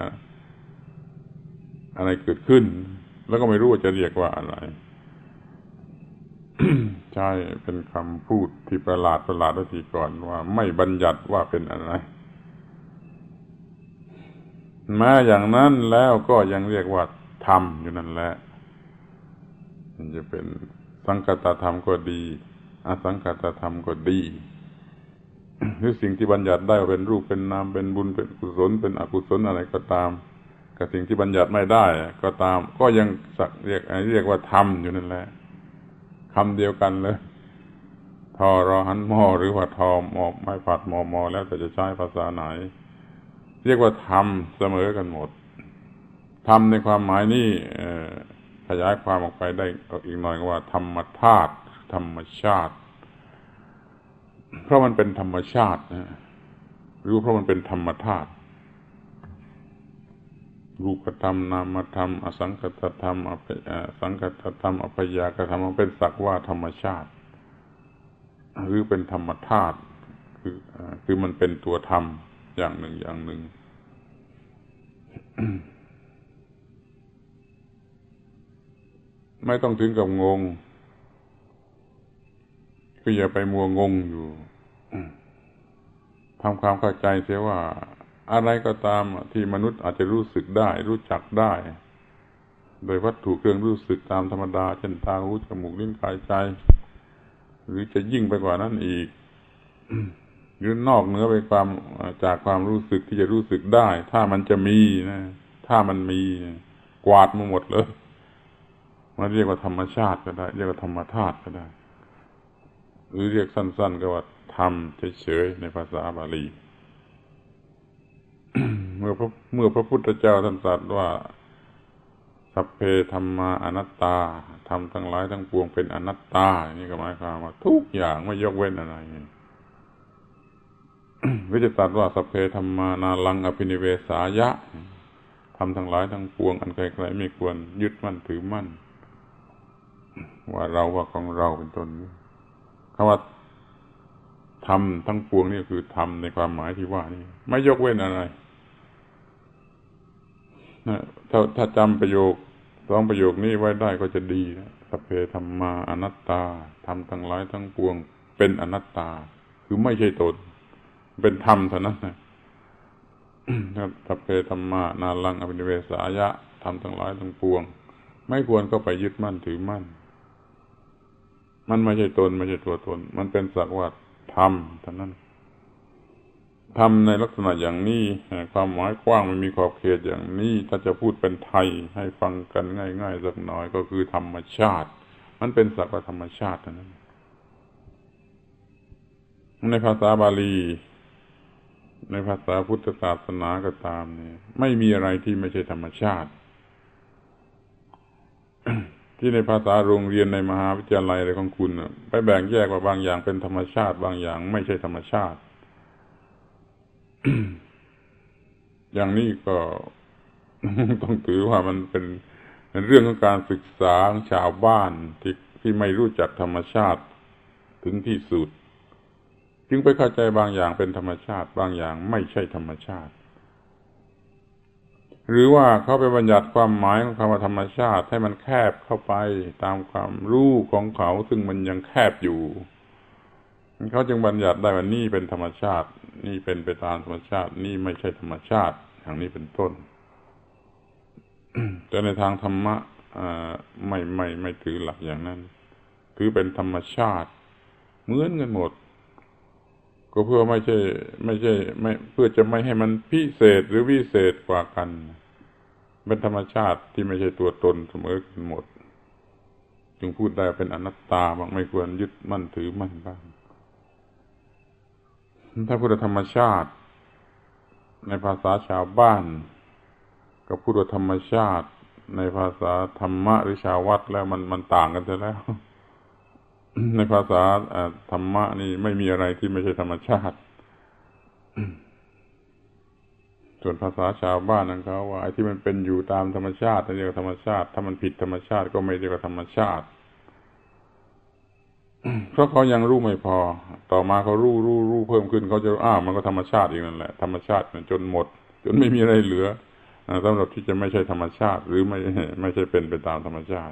S1: อะไรเกิดขึ้นแล้วก็ไม่รู้ว่าจะเรียกว่าอะไร ใช่เป็นคำพูดที่ประหลาดวิธีก่อนว่าไม่บัญญัติว่าเป็นอะไรแม้อย่างนั้นแล้วก็ยังเรียกว่าธรรมอยู่นั่นแหละมันจะเป็นสังคตธรรมก็ดีอสังคตธรรมก็ดีหรือสิ่งที่บัญญัติได้ว่าเป็นรูปเป็นนามเป็นบุญเป็นกุศลเป็นอกุศลอะไรก็ตามกับสิ่งที่บัญญัติไม่ได้ก็ตามก็ยังเรียกว่าธรรมอยู่นั่นแหละคำเดียวกันเลยทอรอหันมอหรือว่าทอมอไม้ผัดมอมอแล้วแต่จะใช้ภาษาไหนเรียกว่าธรรมเสมอกันหมดธรรมในความหมายนี้ขยายความออกไปได้อีกหน่อยว่าธรรมธาตุธรรมชาติเพราะมันเป็นธรรมชาตินะหรือเพราะมันเป็นธรรมธาตุรูปธรรมนามธรรมอสังคตธรรมสังคตธรรมอัพยากธรรมมันเป็นสักว่าธรรมชาติหรือเป็นธรรมธาตุคือมันเป็นตัวธรรมอย่างหนึ่ง ไม่ต้องถึงกับงงคืออย่าไปมัวงงอยู่ทำความเข้าใจเสียว่าอะไรก็ตามที่มนุษย์อาจจะรู้สึกได้รู้จักได้โดยวัตถุเครื่องรู้สึกตามธรรมดาเช่นตาหูจมูกลิ้นกายใจหรือจะยิ่งไปกว่านั้นอีกหรือนอกเหนือไปจากความรู้สึกที่จะรู้สึกได้ถ้ามันจะมีนะถ้ามันมีกวาดมาหมดเลยมาเรียกว่าธรรมชาติก็ได้เรียกว่าธรรมธาตุก็ได้หรือเรียกสั้นๆก็ว่าธรรมเฉยๆในภาษาบาลี เมื่อพระพุทธเจ้าท่านตรัสว่าสัพเพธัมมาอนัตตาธรรมทั้งหลายทั้งปวงเป็นอนัตตานี่ก็หมายความว่าทุกอย่างไม่ยกเว้นอะไร วิจารณ์ว่าสัพเพธัมมานาลังอภินิเวสายะธรรมทั้งหลายทั้งปวงอันใครๆไม่ควรยึดมั่นถือมั่นว่าเราว่าของเราเป็นต้นคำว่าธรรมทั้งปวงนี่คือธรรมในความหมายที่ว่านี่ไม่ยกเว้นอะไรถ้าจำประโยค2ประโยคนี้ไว้ได้ก็จะดีนะสัพเพธัมมาอนัตตาธรรมทั้งหลายทั้งปวงเป็นอนัตตาคือไม่ใช่ตนเป็นธรรมเท่านั้นนะสัพเพธัมมานาลังอภินิเวสายะธรรมทั้งหลายทั้งปวงไม่ควรก็ไปยึดมั่นถือมั่นมันไม่ใช่ตนไม่ใช่ตัวตนมันเป็นสักว่าธรรมเท่านั้นธรรมในลักษณะอย่างนี้ความหมายกว้างไม่มีขอบเขตอย่างนี้ถ้าจะพูดเป็นไทยให้ฟังกันง่ายๆสักหน่อยก็คือธรรมชาติมันเป็นสักว่าธรรมชาติเท่านั้นในภาษาบาลีในภาษาพุทธศาสนาก็ตามนี่ไม่มีอะไรที่ไม่ใช่ธรรมชาติ ที่ในภาษาโรงเรียนในมหาวิทยาลัยอะไรของคุณไปแบ่งแยกว่าบางอย่างเป็นธรรมชาติบางอย่างไม่ใช่ธรรมชาติ อย่างนี้ก็ ต้องถือว่ามันเป็นเรื่องของการศึกษาของชาวบ้านที่ไม่รู้จักธรรมชาติถึงที่สุดจึงไปเข้าใจบางอย่างเป็นธรรมชาติบางอย่างไม่ใช่ธรรมชาติหรือว่าเขาไปบัญญัติความหมายของคำว่าธรรมชาติให้มันแคบเข้าไปตามความรู้ของเขาซึ่งมันยังแคบอยู่เขาจึงบัญญัติได้ว่านี่เป็นธรรมชาตินี่เป็นไปตามธรรมชาตินี่ไม่ใช่ธรรมชาติอย่างนี้เป็นต้น แต่ในทางธรรมะไม่ถือหลักอย่างนั้นถือเป็นธรรมชาติเหมือนกันหมดก็เพื่อไม่เพื่อจะไม่ให้มันพิเศษหรือวิเศษกว่ากันเป็นธรรมชาติที่ไม่ใช่ตัวตนเสมอกันหมดจึงพูดได้เป็นอนัตตาบางไม่ควรยึดมั่นถือมั่นบ้างถ้าพุทธธรรมชาติในภาษาชาวบ้านก็พูดว่าธรรมชาติในภาษาธรรมะหรือชาววัดแล้วมันต่างกันซะแล้ว ในภาษาธรรมะนี่ไม่มีอะไรที่ไม่ใช่ธรรมชาติส่วนภาษาชาวบ้านนั้นเขาว่าไอ้ที่มันเป็นอยู่ตามธรรมชาติเรียกว่าธรรมชาติถ้ามันผิดธรรมชาติก็ไม่เรียกว่าธรรมชาติ เพราะเขายังรู้ไม่พอต่อมาเขารู้เพิ่มขึ้นเขาจะมันก็ธรรมชาติอีกนั่นแหละธรรมชาติจนหมดจนไม่มีอะไรเหลือสำหรับที่จะไม่ใช่ธรรมชาติหรือไม่ใช่เป็นไปตามธรรมชาติ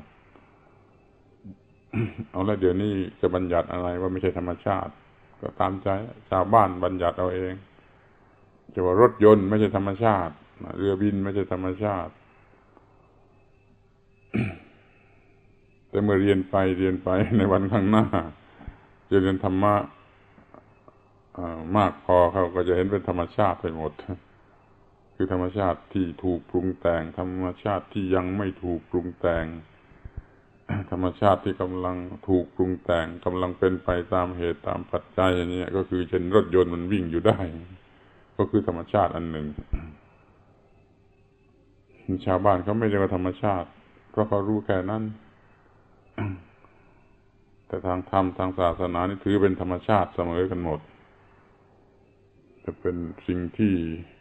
S1: เอาละเดี๋ยวนี้จะบัญญัติอะไรว่าไม่ใช่ธรรมชาติก็ตามใจชาวบ้านบัญญัติเอาเองจะว่ารถยนต์ไม่ใช่ธรรมชาติเรือบินไม่ใช่ธรรมชาติ แต่เมื่อเรียนไปในวันข้างหน้าจะเรียนธรรมะมากพอเขาก็จะเห็นเป็นธรรมชาติไปหมดคือธรรมชาติที่ถูกปรุงแต่งธรรมชาติที่ยังไม่ถูกปรุงแต่งธรรมชาติที่กำลังถูกปรุงแต่งกำลังเป็นไปตามเหตุตามปัจจัยอย่างนี้ก็คือเช่นรถยนต์มันวิ่งอยู่ได้ก็คือธรรมชาติอันหนึ่งชาวบ้านเขาไม่เรียกว่าธรรมชาติเพราะเขารู้แค่นั้นแต่ทางธรรมทางศาสนานี่ถือเป็นธรรมชาติเสมอกันหมดจะเป็นสิ่งที่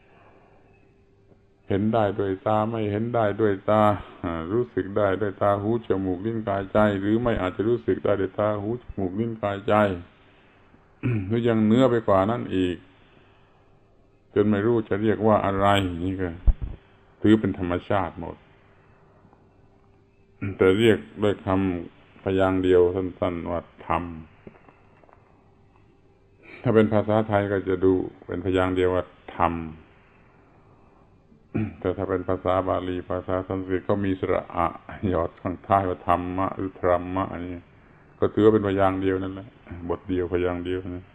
S1: เห็นได้ด้วยตาไม่เห็นได้ด้วยตารู้สึกได้ด้วยตาหูจมูกลิ้นกายใจหรือไม่อาจจะรู้สึกได้ด้วยตาหูจมูกลิ้นกายใจ หรือยังเนื้อไปกว่านั้นอีกจนไม่รู้จะเรียกว่าอะไรนี่ก็ถือเป็นธรรมชาติหมดแต่เรียกด้วยคำพยางค์เดียวสั้นๆว่าธรรมถ้าเป็นภาษาไทยก็จะดูเป็นพยางค์เดียวว่าธรรมแต่ถ้าเป็นภาษาบาลีภาษาสันสกฤตก็มีสระอะหยอดข้างท้ายว่าธรรมะหรือธรรมะอันนี้ก็ถือว่าเป็นพยางค์เดียวนั่นแหละบทเดียวพยางค์เดียวนะ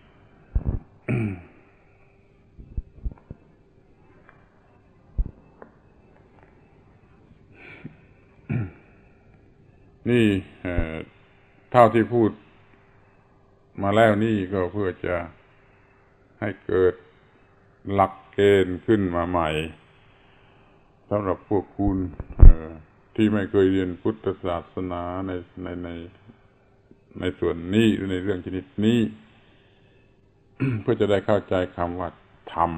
S1: นี่เท่าที่พูดมาแล้วนี่ก็เพื่อจะให้เกิดหลักเกณฑ์ขึ้นมาใหม่สำหรับพวกคุณที่ไม่เคยเรียนพุทธศาสนาในส่วนนี้หรือในเรื่องชนิดนี้ เพื่อจะได้เข้าใจคำว่าธรรม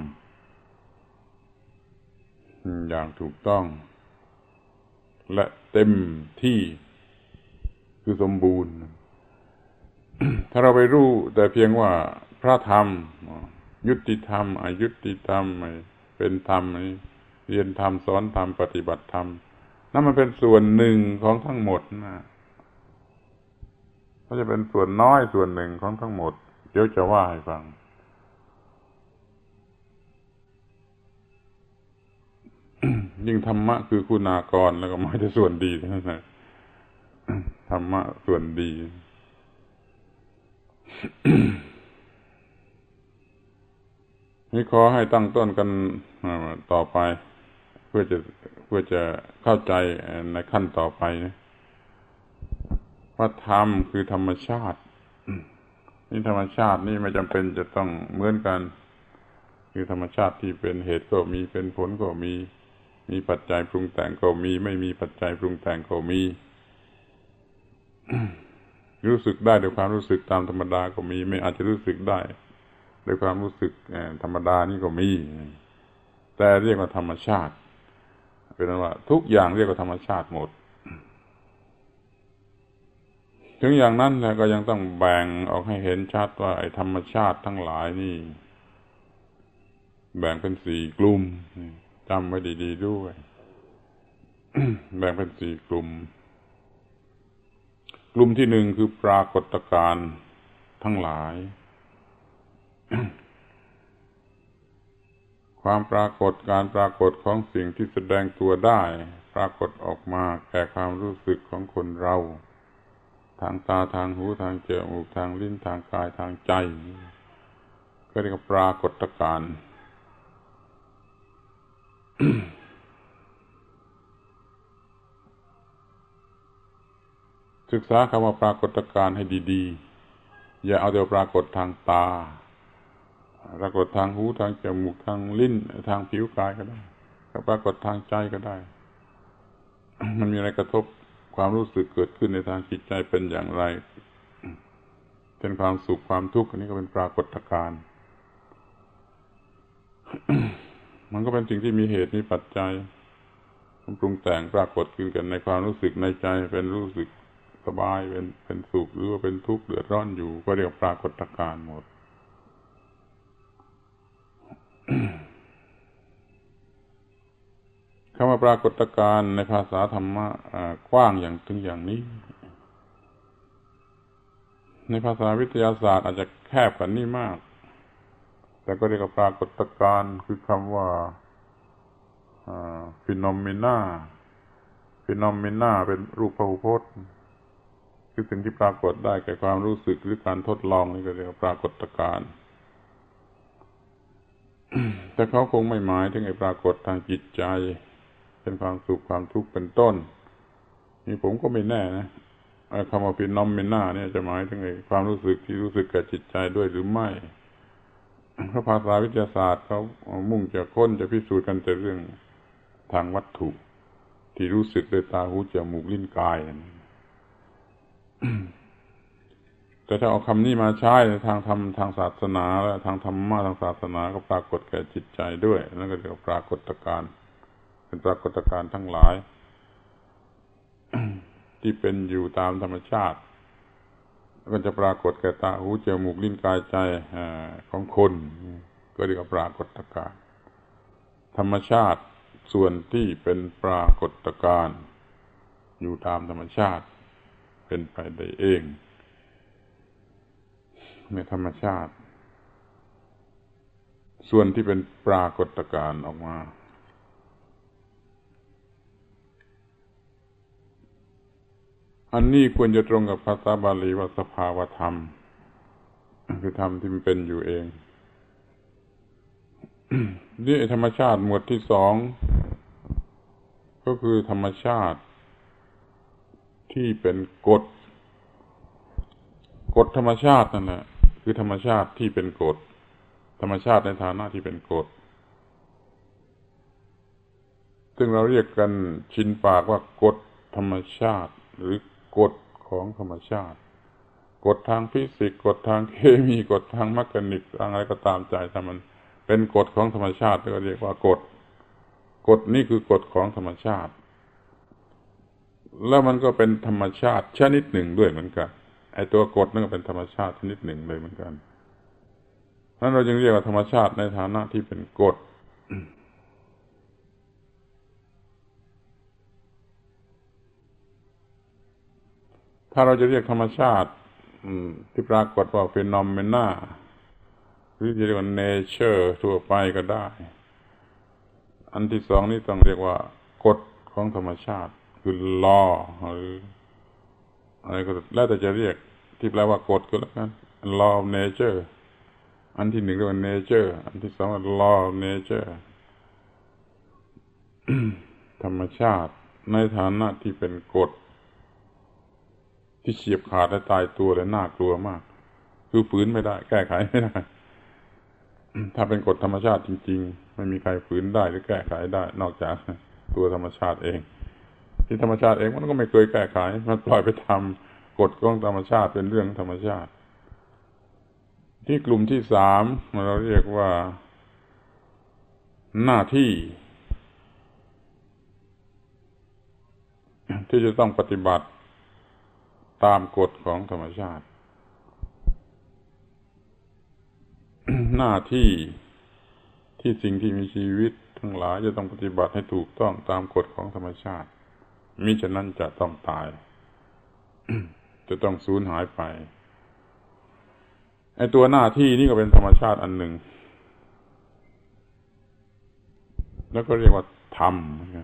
S1: อย่างถูกต้องและเต็มที่คือสมบูรณ์ ถ้าเราไปรู้แต่เพียงว่าพระธรรมยุติธรรมอยุติธรรมเป็นธรรมเรียนธรรมสอนธรรมปฏิบัติธรรมนั่นมันเป็นส่วนหนึ่งของทั้งหมดนะก็จะเป็นส่วนน้อยส่วนหนึ่งของทั้งหมดเดี๋ยวจะว่าให้ฟัง ยิ่งธรรมะคือคุณากรแล้วก็หมายถึงส่วนดีนั่นแหละธรรมะส่วนดี นี่ขอให้ตั้งต้นกันต่อไปเพื่อจะเข้าใจในขั้นต่อไปนะว่าธรรมคือธรรมชาตินี่ธรรมชาตินี่ไม่จำเป็นจะต้องเหมือนกันคือธรรมชาติที่เป็นเหตุก็มีเป็นผลก็มีปัจจัยปรุงแต่งก็มีไม่มีปัจจัยปรุงแต่งก็มี รู้สึกได้ด้วยความรู้สึกตามธรรมดาก็มีไม่อาจจะรู้สึกได้ด้วยความรู้สึกธรรมดานี่ก็มีแต่เรียกว่าธรรมชาติเป็นว่าทุกอย่างเรียกว่าธรรมชาติหมดถึงอย่างนั้นแล้วก็ยังต้องแบ่งออกให้เห็นชัดว่าไอ้ธรรมชาติทั้งหลายนี่แบ่งเป็น4กลุ่มจำไว้ดีๆด้วย แบ่งเป็น4กลุ่มกลุ่มที่1คือปรากฏการณ์ทั้งหลาย ความปรากฏการปรากฏของสิ่งที่แสดงตัวได้ปรากฏออกมาแก่ความรู้สึกของคนเราทางตาทางหูทางจมูกทางลิ้นทางกายทางใจก็เรียกว่าปรากฏการณ์ศึกษาคำว่าปรากฏการณ์ให้ดีๆอย่าเอาแต่ปรากฏทางตาปรากฏทางหูทางจมูกทางลิ้นทางผิวกายก็ได้ก็ปรากฏทางใจก็ได้ มันมีอะไรกระทบความรู้สึกเกิดขึ้นในทางจิตใจเป็นอย่างไรเป็นความสุขความทุกข์อันนี้ก็เป็นปรากฏการณ์ มันก็เป็นสิ่งที่มีเหตุมีปัจจัยมันปรุงแต่งปรากฏขึ้นกันในความรู้สึกในใจเป็นรู้สึกสบายเป็นสุขหรือว่าเป็นทุกข์เดือดร้อนอยู่ก็เรียกปรากฏการณ์หมด คำว่าปรากฏการณ์ในภาษาธรรมะกว้างอย่างนี้ในภาษาวิทยาศาสตร์อาจจะแคบกว่านี้มากแต่ก็เรียกว่าปรากฏการณ์คือคำว่าphenomena เป็นรูปพหูพจน์คือสิ่งที่ปรากฏได้แก่ความรู้สึกหรือการทดลองนี่ก็เรียกว่าปรากฏการณ์ แต่เขาคงไม่หมายถึงไอ้ปรากฏทางจิตใจเป็นความสุขความทุกข์เป็นต้นนี่ผมก็ไม่แน่นะคำว่าphenomenaเนี่ยจะหมายถึงไอ้ความรู้สึกที่รู้สึกกับจิตใจด้วยหรือไม่เพราะภาษาวิทยาศาสตร์เขามุ่งจะค้นจะพิสูจน์กันแต่เรื่องทางวัตถุที่รู้สึกด้วยตาหูจมูกลิ้นกายนั่น แต่ถ้าเอาคำนี้มาใช้ในทางธรรมทางศาสนาและทางธรรมะทางศาสนาก็ปรากฏแก่จิตใจด้วยนั่นก็เรียกว่าปรากฏการณ์เป็นปรากฏการณ์ทั้งหลาย ที่เป็นอยู่ตามธรรมชาติก็จะปรากฏแก่ตาหูจมูกลิ้นกายใจของคนก็เรียกว่าปรากฏการณ์ธรรมชาติส่วนที่เป็นปรากฏการณ์อยู่ตามธรรมชาติเป็นไปได้เองในธรรมชาติส่วนที่เป็นปรากฏการณ์ออกมาอันนี้ควรจะตรงกับภาษาบาลีว่าสภาวธรรมคือธรรมที่มันเป็นอยู่เอง นี่ธรรมชาติหมวดที่สองก็คือธรรมชาติที่เป็นกฎธรรมชาตินั่นแหละคือธรรมชาติที่เป็นกฎธรรมชาติในฐานะที่เป็นกฎซึ่งเราเรียกกันชินปากว่ากฎธรรมชาติหรือกฎของธรรมชาติกฎทางฟิสิกส์กฎทางเคมีกฎทางเมคานิกส์อะไรก็ตามใจถ้ามันเป็นกฎของธรรมชาติก็เรียกว่ากฎนี่คือกฎของธรรมชาติแล้วมันก็เป็นธรรมชาติชนิดหนึ่งด้วยเหมือนกันไอ้ตัวกฎนั่นก็เป็นธรรมชาติชนิดหนึ่งเลยเหมือนกันนั้นเราจึงเรียกว่าธรรมชาติในฐานะที่เป็นกฎ ถ้าเราจะเรียกธรรมชาติที่ปรากฏว่าphenomenaหรือจะเรียกว่า nature ทั่วไปก็ได้อันที่สองนี่ต้องเรียกว่ากฎของธรรมชาติคือ law หรืออะไรก็แล้วแต่จะเรียกที่แปลว่ากฎก็แล้วกัน law of nature อันที่หนึ่งเรียกว่า nature อันที่สองว่า law of nature ธรรมชาติในฐานะที่เป็นกฎที่เฉียบขาดและตายตัวและน่ากลัวมากคือฝืนไม่ได้แก้ไขไม่ได้ถ้าเป็นกฎธรรมชาติจริงๆไม่มีใครฝืนได้หรือแก้ไขได้นอกจากตัวธรรมชาติเองที่ธรรมชาติเองมันก็ไม่เคยแก้ไขมันปล่อยไปทำกฎของธรรมชาติเป็นเรื่องธรรมชาติที่กลุ่มที่สามเราเรียกว่าหน้าที่ที่จะต้องปฏิบัติตามกฎของธรรมชาติ หน้าที่สิ่งที่มีชีวิตทั้งหลายจะต้องปฏิบัติให้ถูกต้องตามกฎของธรรมชาติมิฉะนั้นจะต้องตาย จะต้องสูญหายไปไอ้ตัวหน้าที่นี่ก็เป็นธรรมชาติอันหนึ่งแล้วก็เรียกว่าธรรมเหมือนกัน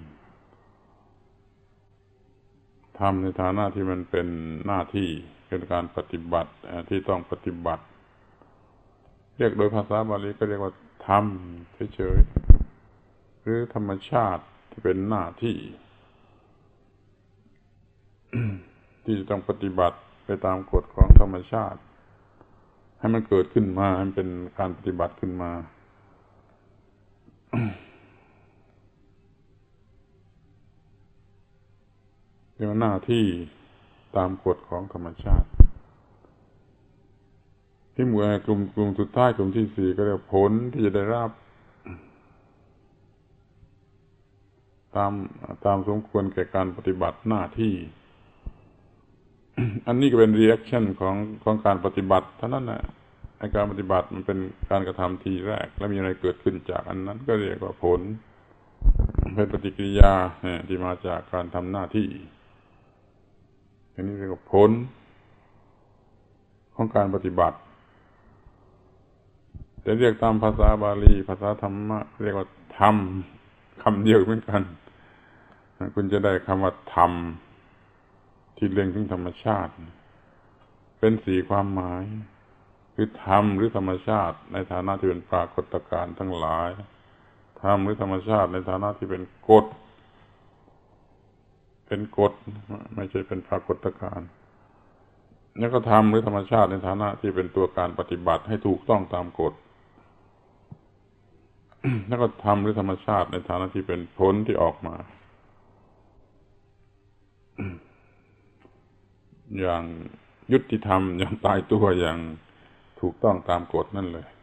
S1: ธรรมในฐานะที่มันเป็นหน้าที่เป็นการปฏิบัติที่ต้องปฏิบัติเรียกโดยภาษาบาลีก็เรียกว่าธรรมเฉยๆหรือธรรมชาติที่เป็นหน้าที่ ที่จะต้องปฏิบัติไปตามกฎของธรรมชาติให้มันเกิดขึ้นมาให้มันเป็นการปฏิบัติขึ้นมาเรียกว่าหน้าที่ตามกฎของธรรมชาติที่หมู่กลุ่มสุดท้ายกลุ่มที่สี่ก็เรียกผลที่จะได้รับตามสมควรแก่การปฏิบัติหน้าที่ อันนี้ก็เป็น reaction ของการปฏิบัติเท่านั้นแหละในการปฏิบัติมันเป็นการกระทำทีแรกแล้วมีอะไรเกิดขึ้นจากอันนั้นก็เรียกว่าผลเป็นปฏิกิริยาที่มาจากการทำหน้าที่อันนี้เรียกว่าผลของการปฏิบัติแต่เรียกตามภาษาบาลีภาษาธรรมะเรียกว่าธรรมคำเดียวเหมือนกันคุณจะได้คำว่าธรรมที่เรียกถึงธรรมชาติเป็นสี่ความหมายคือธรรมหรือธรรมชาติในฐานะที่เป็นปรากฏการณ์ทั้งหลายธรรมหรือธรรมชาติในฐานะที่เป็นกฎไม่ใช่เป็นปรากฏการณ์แล้วก็ธรรมหรือธรรมชาติในฐานะที่เป็นตัวการปฏิบัติให้ถูกต้องตามกฎแล้วก็ธรรมหรือธรรมชาติในฐานะที่เป็นผลที่ออกมาอย่างยุติธรรมอย่างตายตัวอย่างถูกต้องตามกฎนั่นเลย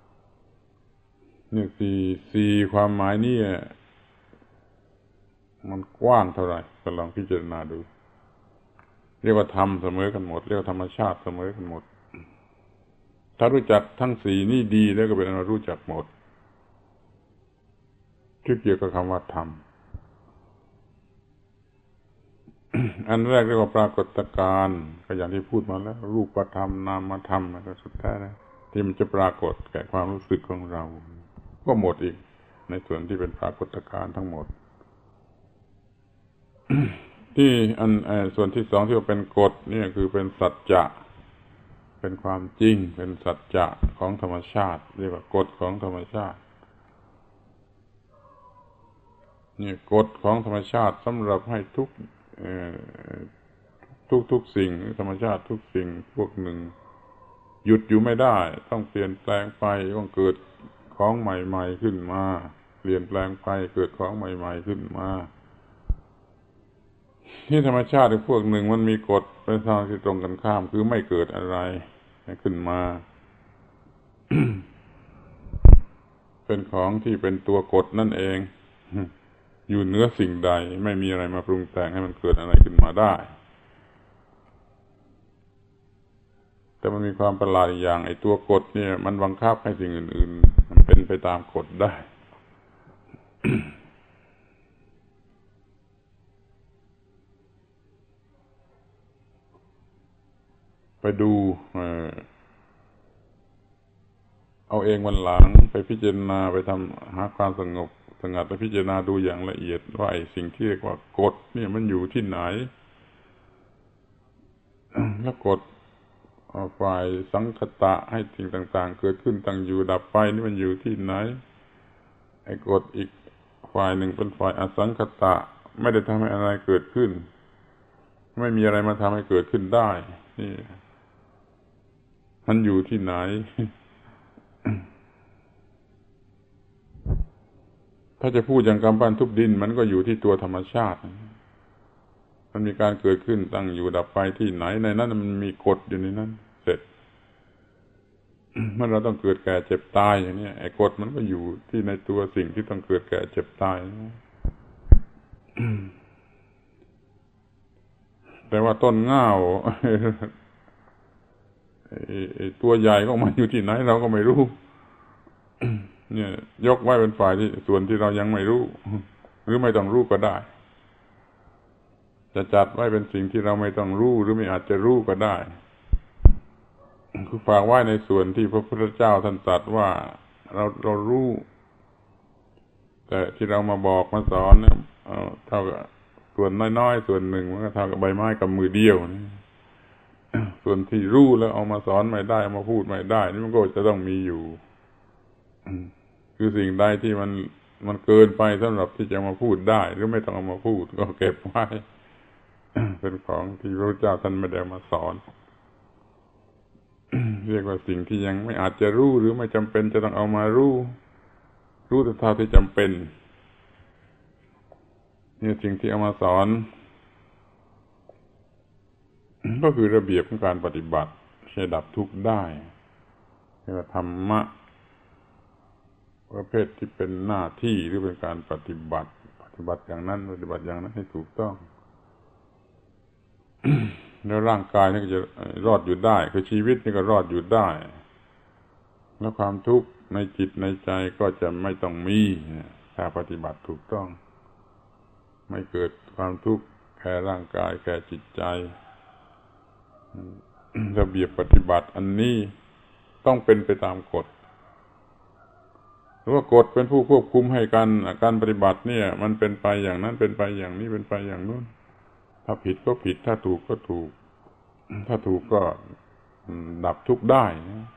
S1: นี่สี่ความหมายนี่มันกว้างเท่าไหร่ก็ลองพิจารณาดูเรียกว่าธรรมเสมอกันหมดเรียกว่าธรรมชาติเสมอกันหมดถ้ารู้จักทั้งสี่นี่ดีแล้วก็เป็นอันรู้จักหมดที่เกี่ยวกับคำว่าธรรม อันแรกเรียกว่าปรากฏการณ์ก็อย่างที่พูดมาแล้วรูปธรรมนามธรรมก็สุดท้ายนะที่มันจะปรากฏแก่ความรู้สึกของเราก็หมดอีกในส่วนที่เป็นปรากฏการณ์ทั้งหมด ที่ส่วนที่สองที่ว่าเป็นกฎนี่คือเป็นสัจจะเป็นความจริงเป็นสัจจะของธรรมชาติเรียกว่ากฎของธรรมชาตินี่กฎของธรรมชาติสำหรับให้ทุกสิ่งธรรมชาติทุกสิ่งพวกหนึ่งหยุดอยู่ไม่ได้ต้องเปลี่ยนแปลงไปต้องเกิดของใหม่ๆขึ้นมาเปลี่ยนแปลงไปเกิดของใหม่ๆขึ้นมาที่ธรรมชาติพวกหนึ่งมันมีกฎเป็นทางที่ตรงกันข้ามคือไม่เกิดอะไรขึ้นมา เป็นของที่เป็นตัวกฎนั่นเองอยู่เหนือสิ่งใดไม่มีอะไรมาปรุงแต่งให้มันเกิดอะไรขึ้นมาได้แต่มันมีความประหลาดอย่างไอ้ตัวกฎเนี่ยมันบังคับให้สิ่งอื่นๆมันเป็นไปตามกฎได้ ไปดูเอาเองวันหลังไปพิจารณาไปทำหาความสงัดไปพิจารณาดูอย่างละเอียดว่าไอ้สิ่งที่เรียกว่ากฎเนี่ยมันอยู่ที่ไหน แล้วกฎฝ่ายสังคตะให้สิ่งต่างๆเกิดขึ้นตั้งอยู่ดับไปนี่มันอยู่ที่ไหนไอ้กฎอีกฝ่ายหนึ่งเป็นฝ่ายอสังคตะไม่ได้ทำให้อะไรเกิดขึ้นไม่มีอะไรมาทำให้เกิดขึ้นได้นี่มันอยู่ที่ไหน ถ้าจะพูดอย่างกำปั้นทุบดินมันก็อยู่ที่ตัวธรรมชาติมันมีการเกิดขึ้นตั้งอยู่ดับไปที่ไหนในนั้นมันมีกฎอยู่ในนั้นเสร็จ เมื่อเราต้องเกิดแก่เจ็บตายอย่างนี้ไอ้กฎมันก็อยู่ที่ในตัวสิ่งที่ต้องเกิดแก่เจ็บตาย แต่ว่าต้นง่าวตัวใหญ่ของมันอยู่ที่ไหนเราก็ไม่รู้ เนี่ยยกไว้เป็นฝ่ายที่ส่วนที่เรายังไม่รู้หรือไม่ต้องรู้ก็ได้จะจัดไว้เป็นสิ่งที่เราไม่ต้องรู้หรือไม่อาจจะรู้ก็ได้คือฝากไว้ในส่วนที่พระพุทธเจ้าท่านตรัสว่าเรารู้แต่ที่เรามาบอกมาสอนเนี่ยเท่ากับส่วนน้อยๆส่วนหนึ่งมันก็เท่ากับใบไม้กับมือเดียวส่วนที่รู้แล้วเอามาสอนไม่ได้เอามาพูดไม่ได้นี่มันก็จะต้องมีอยู่คือสิ่งใดที่มันเกินไปสำหรับที่จะมาพูดได้หรือไม่ต้องเอามาพูดก็เก็บไว้ เป็นของที่พระเจ้าท่านไม่ได้มาสอน เรียกว่าสิ่งที่ยังไม่อาจจะรู้หรือไม่จำเป็นจะต้องเอามารู้แต่เท่าที่จำเป็นนี่สิ่งที่เอามาสอนก็คือระเบียบของการปฏิบัติใช้ดับทุกข์ได้เรียกว่าธรรมะประเภทที่เป็นหน้าที่หรือเป็นการปฏิบัติอย่างนั้นปฏิบัติอย่างนั้นให้ถูกต้อง แล้วร่างกายนี่ก็จะรอดอยู่ได้คือชีวิตนี่ก็รอดอยู่ได้แล้วความทุกข์ในจิตในใจก็จะไม่ต้องมีถ้าปฏิบัติถูกต้องไม่เกิดความทุกข์แก่ร่างกายแก่จิตใจระเบียบปฏิบัติอันนี้ต้องเป็นไปตามกฎหรือว่ากฎเป็นผู้ควบคุมให้การปฏิบัติเนี่ยมันเป็นไปอย่างนั้นเป็นไปอย่างนี้เป็นไปอย่างนู้นถ้าผิดก็ผิดถ้าถูกก็ถูกถ้าถูกก็ดับทุกข์ได้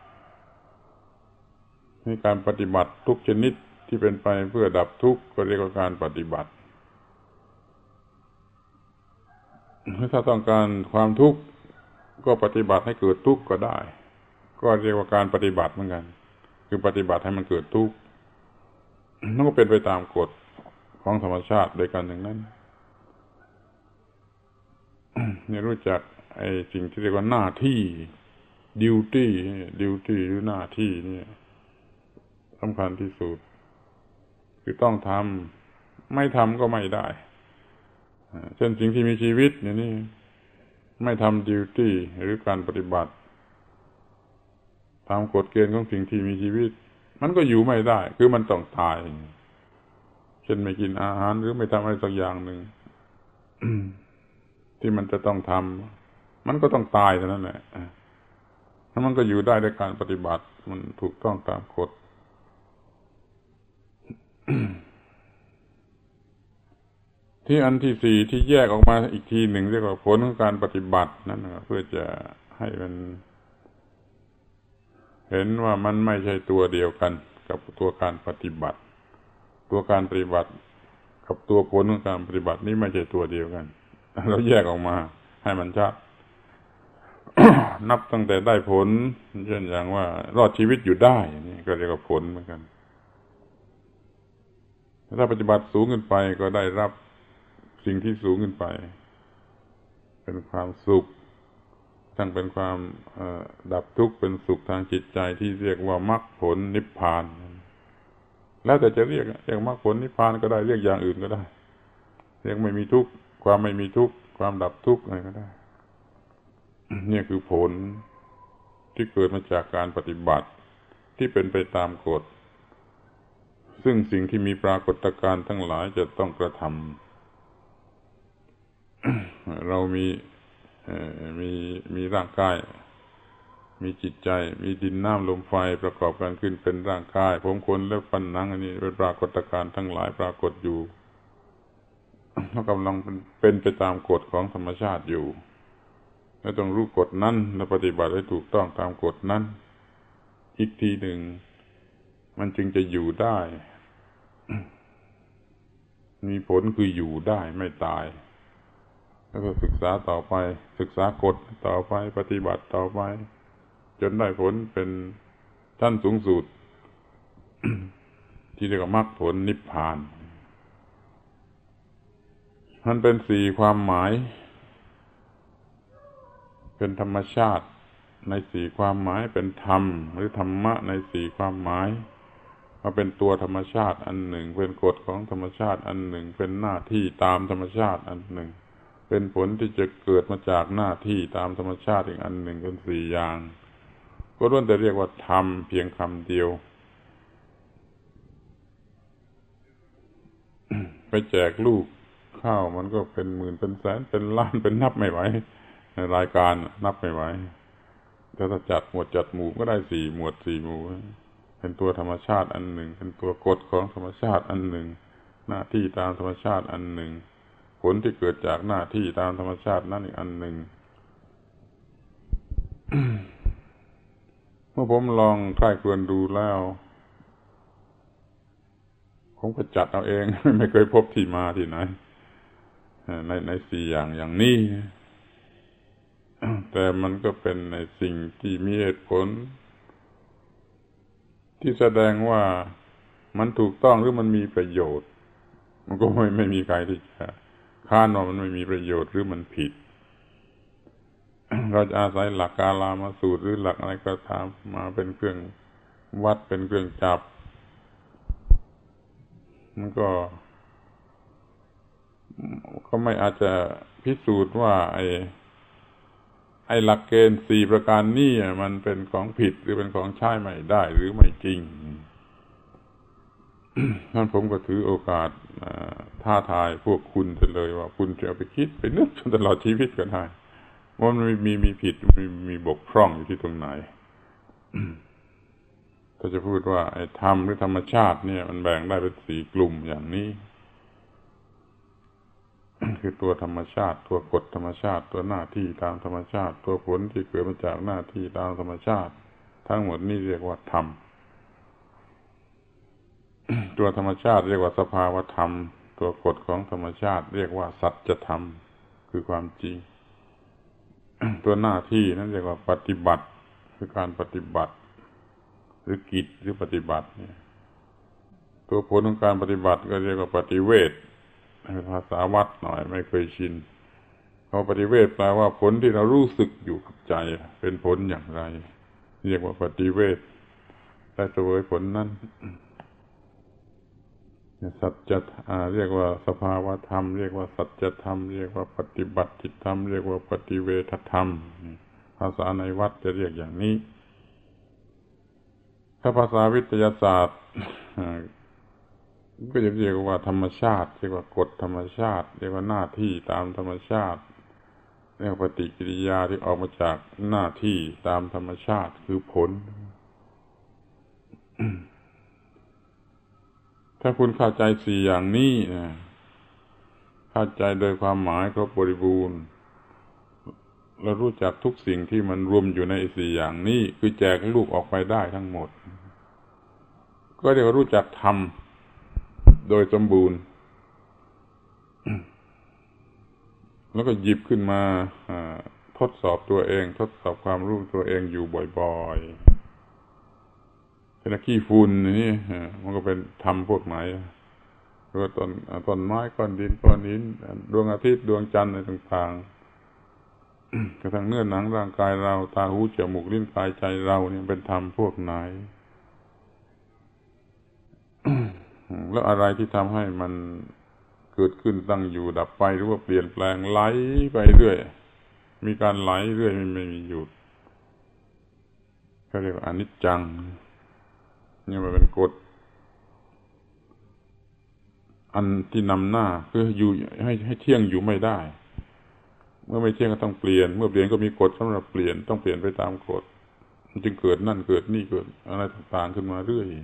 S1: ในการปฏิบัติทุกชนิดที่เป็นไปเพื่อดับทุกข์ก็เรียกว่าการปฏิบัติถ้าต้องการความทุกข์ก็ปฏิบัติให้เกิดทุกข์ก็ได้ก็เรียกว่าการปฏิบัติเหมือนกันคือปฏิบัติให้มันเกิดทุกข์นั่นก็เป็นไปตามกฎของธรรมชาติโดยกันอย่างนั้นเนี่ยรู้จักไอ้สิ่งที่เรียกว่าหน้าที่ duty หรือหน้าที่เนี่ยสำคัญที่สุดคือต้องทำไม่ทำก็ไม่ได้เช่นสิ่งที่มีชีวิตอย่างนี้ไม่ทำ duty หรือการปฏิบัติตามกฎเกณฑ์ของสิ่งที่มีชีวิตมันก็อยู่ไม่ได้คือมันต้องตายเช่นไม่กินอาหารหรือไม่ทำอะไรสักอย่างหนึ่ง ที่มันจะต้องทำมันก็ต้องตายเท่านั้นแหละแล้วมันก็อยู่ได้ด้วยการปฏิบัติมันถูกต้องตามกฎ ที่อันที่สี่ที่แยกออกมาอีกทีหนึ่งเรียกว่าผลของการปฏิบัตินั่นเพื่อจะให้มันเห็นว่ามันไม่ใช่ตัวเดียวกันกับตัวการปฏิบัติตัวการปฏิบัติกับตัวผลของการปฏิบัตินี่ไม่ใช่ตัวเดียวกันเราแยกออกมาให้มันชัด นับตั้งแต่ได้ผลเช่นอย่างว่ารอดชีวิตอยู่ได้นี่ก็เรียกว่าผลเหมือนกันถ้าปฏิบัติสูงขึ้นไปก็ได้รับสิ่งที่สูงขึ้นไปเป็นความสุขทั้งเป็นความดับทุกข์เป็นสุขทางจิตใจที่เรียกว่ามรรคผลนิพพานแล้วแต่จะเรียกมรรคผลนิพพานก็ได้เรียกอย่างอื่นก็ได้เรียกไม่มีทุกข์ความไม่มีทุกข์ความดับทุกข์อะไรก็ได้เนี่ยคือผลที่เกิดมาจากการปฏิบัติที่เป็นไปตามกฎซึ่งสิ่งที่มีปรากฏการณ์ทั้งหลายจะต้องกระทำ เรามีร่างกายมีจิตใจมีดินน้ำลมไฟประกอบกันขึ้นเป็นร่างกายผมขนและฟันหนังอันนี้เป็นปรากฏการณ์ทั้งหลายปรากฏอยู่เรากำลังเป็นไปตามกฎของธรรมชาติอยู่และต้องรู้กฎนั้นและปฏิบัติให้ถูกต้องตามกฎนั้นอีกทีหนึ่งมันจึงจะอยู่ได้ มีผลคืออยู่ได้ไม่ตายแล้วก็ศึกษาต่อไปศึกษากฎต่อไปปฏิบัติต่อไปจนได้ผลเป็นชั้นสูงสุด ที่เรียกว่ามรรคผลนิพพานมันเป็นสี่ความหมายเป็นธรรมชาติในสี่ความหมายเป็นธรรมหรือธรรมะในสี่ความหมายมาเป็นตัวธรรมชาติอันหนึ่งเป็นกฎของธรรมชาติอันหนึ่งเป็นหน้าที่ตามธรรมชาติอันหนึ่งเป็นผลที่จะเกิดมาจากหน้าที่ตามธรรมชาติอีกอันหนึ่งเป็นสี่อย่างก็ล้วนแต่เรียกว่าธรรมเพียงคำเดียว ไปแจกลูกข้าวมันก็เป็นหมื่นเป็นแสนเป็นล้านเป็นนับไม่ไหวในรายการนับไม่ไหวถ้าจัดหมวดจัดหมู่ก็ได้สี่หมวดสี่หมู่เป็นตัวธรรมชาติอันหนึ่งเป็นตัวกฎของธรรมชาติอันหนึ่งหน้าที่ตามธรรมชาติอันหนึ่งผลที่เกิดจากหน้าที่ตามธรรมชาตินั่นอีกอันหนึ่ง เมื่อผมลองใคร่ครวญดูแล้วผมก็จัดเอาเอง ไม่เคยพบที่มาที่ไหนในสี่อย่างนี้ แต่มันก็เป็นในสิ่งที่มีเหตุผลที่แสดงว่ามันถูกต้องหรือมันมีประโยชน์มันก็ไม่มีใครที่จะค้านว่ามันไม่มีประโยชน์หรือมันผิดเราจะอาศัยหลักกาลามาสูตรหรือหลักอะไรก็ตามมาเป็นเครื่องวัดเป็นเครื่องจับมันก็ไม่อาจจะพิสูจน์ว่าไอ้หลักเกณฑ์4ประการนี้มันเป็นของผิดหรือเป็นของใช้ไม่ได้หรือไม่จริงนั่นผมก็ถือโอกาสท้าทายพวกคุณไปเลยว่าคุณจะเอาไปคิดไปนึกจนตลอดชีวิตก็ได้ว่ามันมีผิดมีบกพร่องอยู่ที่ตรงไหนถ้าจะพูดว่าไอ้ธรรมหรือธรรมชาติเนี่ยมันแบ่งได้เป็น4กลุ่มอย่างนี้ คือตัวธรรมชาติตัวกฎธรรมชาติตัวหน้าที่ตามธรรมชาติตัวผลที่เกิดมาจากหน้าที่ตามธรรมชาติทั้งหมดนี่เรียกว่าธรรม ตัวธรรมชาติเรียกว่าสภาวธรรมตัวกฎของธรรมชาติเรียกว่าสัจธรรมคือความจริง ตัวหน้าที่นั่นเรียกว่าปฏิบัติคือการปฏิบัติหรือกิจหรือปฏิบัติเนี่ยตัวผลของการปฏิบัติก็เรียกว่าปฏิเวทเป็นภาษาวัดหน่อยไม่เคยชินเพราะปฏิเวทแปลว่าผลที่เรารู้สึกอยู่กับใจเป็นผลอย่างไรเรียกว่าปฏิเวทได้เสวยผลนั้นสัจเรียกว่าสภาวธรรมเรียกว่าสัจธรรมเรียกว่าปฏิบัติธรรมเรียกว่าปฏิเวทธรรมภาษาในวัดจะเรียกอย่างนี้ถ้าภาษาวิทยาศาสตร์ก็จะเรียกว่าธรรมชาติเรียกว่ากฎธรรมชาติเรียกว่าหน้าที่ตามธรรมชาติเรียกปฏิกิริยาที่ออกมาจากหน้าที่ตามธรรมชาติคือผล ถ้าคุณเข้าใจ4อย่างนี้เข้าใจโดยความหมายครบบริบูรณ์เรารู้จักทุกสิ่งที่มันรวมอยู่ใน4อย่างนี้คือแจกลูกออกไปได้ทั้งหมดก็เรียกว่ารู้จักธรรมโดยสมบูรณ์แล้วก็หยิบขึ้นมาทดสอบตัวเองทดสอบความรู้ตัวเองอยู่บ่อยๆเป็นขี้ฝุ่นนี่มันก็เป็นธรรมพวกไหนหรือต้นไม้ก้อนดินก้อนหินดวงอาทิตย์ดวงจันทร์อะไรต่างๆกระทั่งเนื้อหนังร่างกายเราตาหูจมูกลิ้นกายใจเราเนี่ยเป็นธรรมพวกไหน แล้วอะไรที่ทำให้มันเกิดขึ้นตั้งอยู่ดับไปหรือว่าเปลี่ยนแปลงไหลไปเรื่อยมีการไหลเรื่อยไม่มีหยุดเขาเรียกว่าอนิจจังนี่มันเป็นกฎอันที่นำหน้าคืออยู่ให้เที่ยงอยู่ไม่ได้เมื่อไม่เที่ยงก็ต้องเปลี่ยนเมื่อเปลี่ยนก็มีกฎสำหรับเปลี่ยนต้องเปลี่ยนไปตามกฎมันจึงเกิดนั่นเกิดนี่เกิดอะไรต่างๆขึ้นมาเรื่อย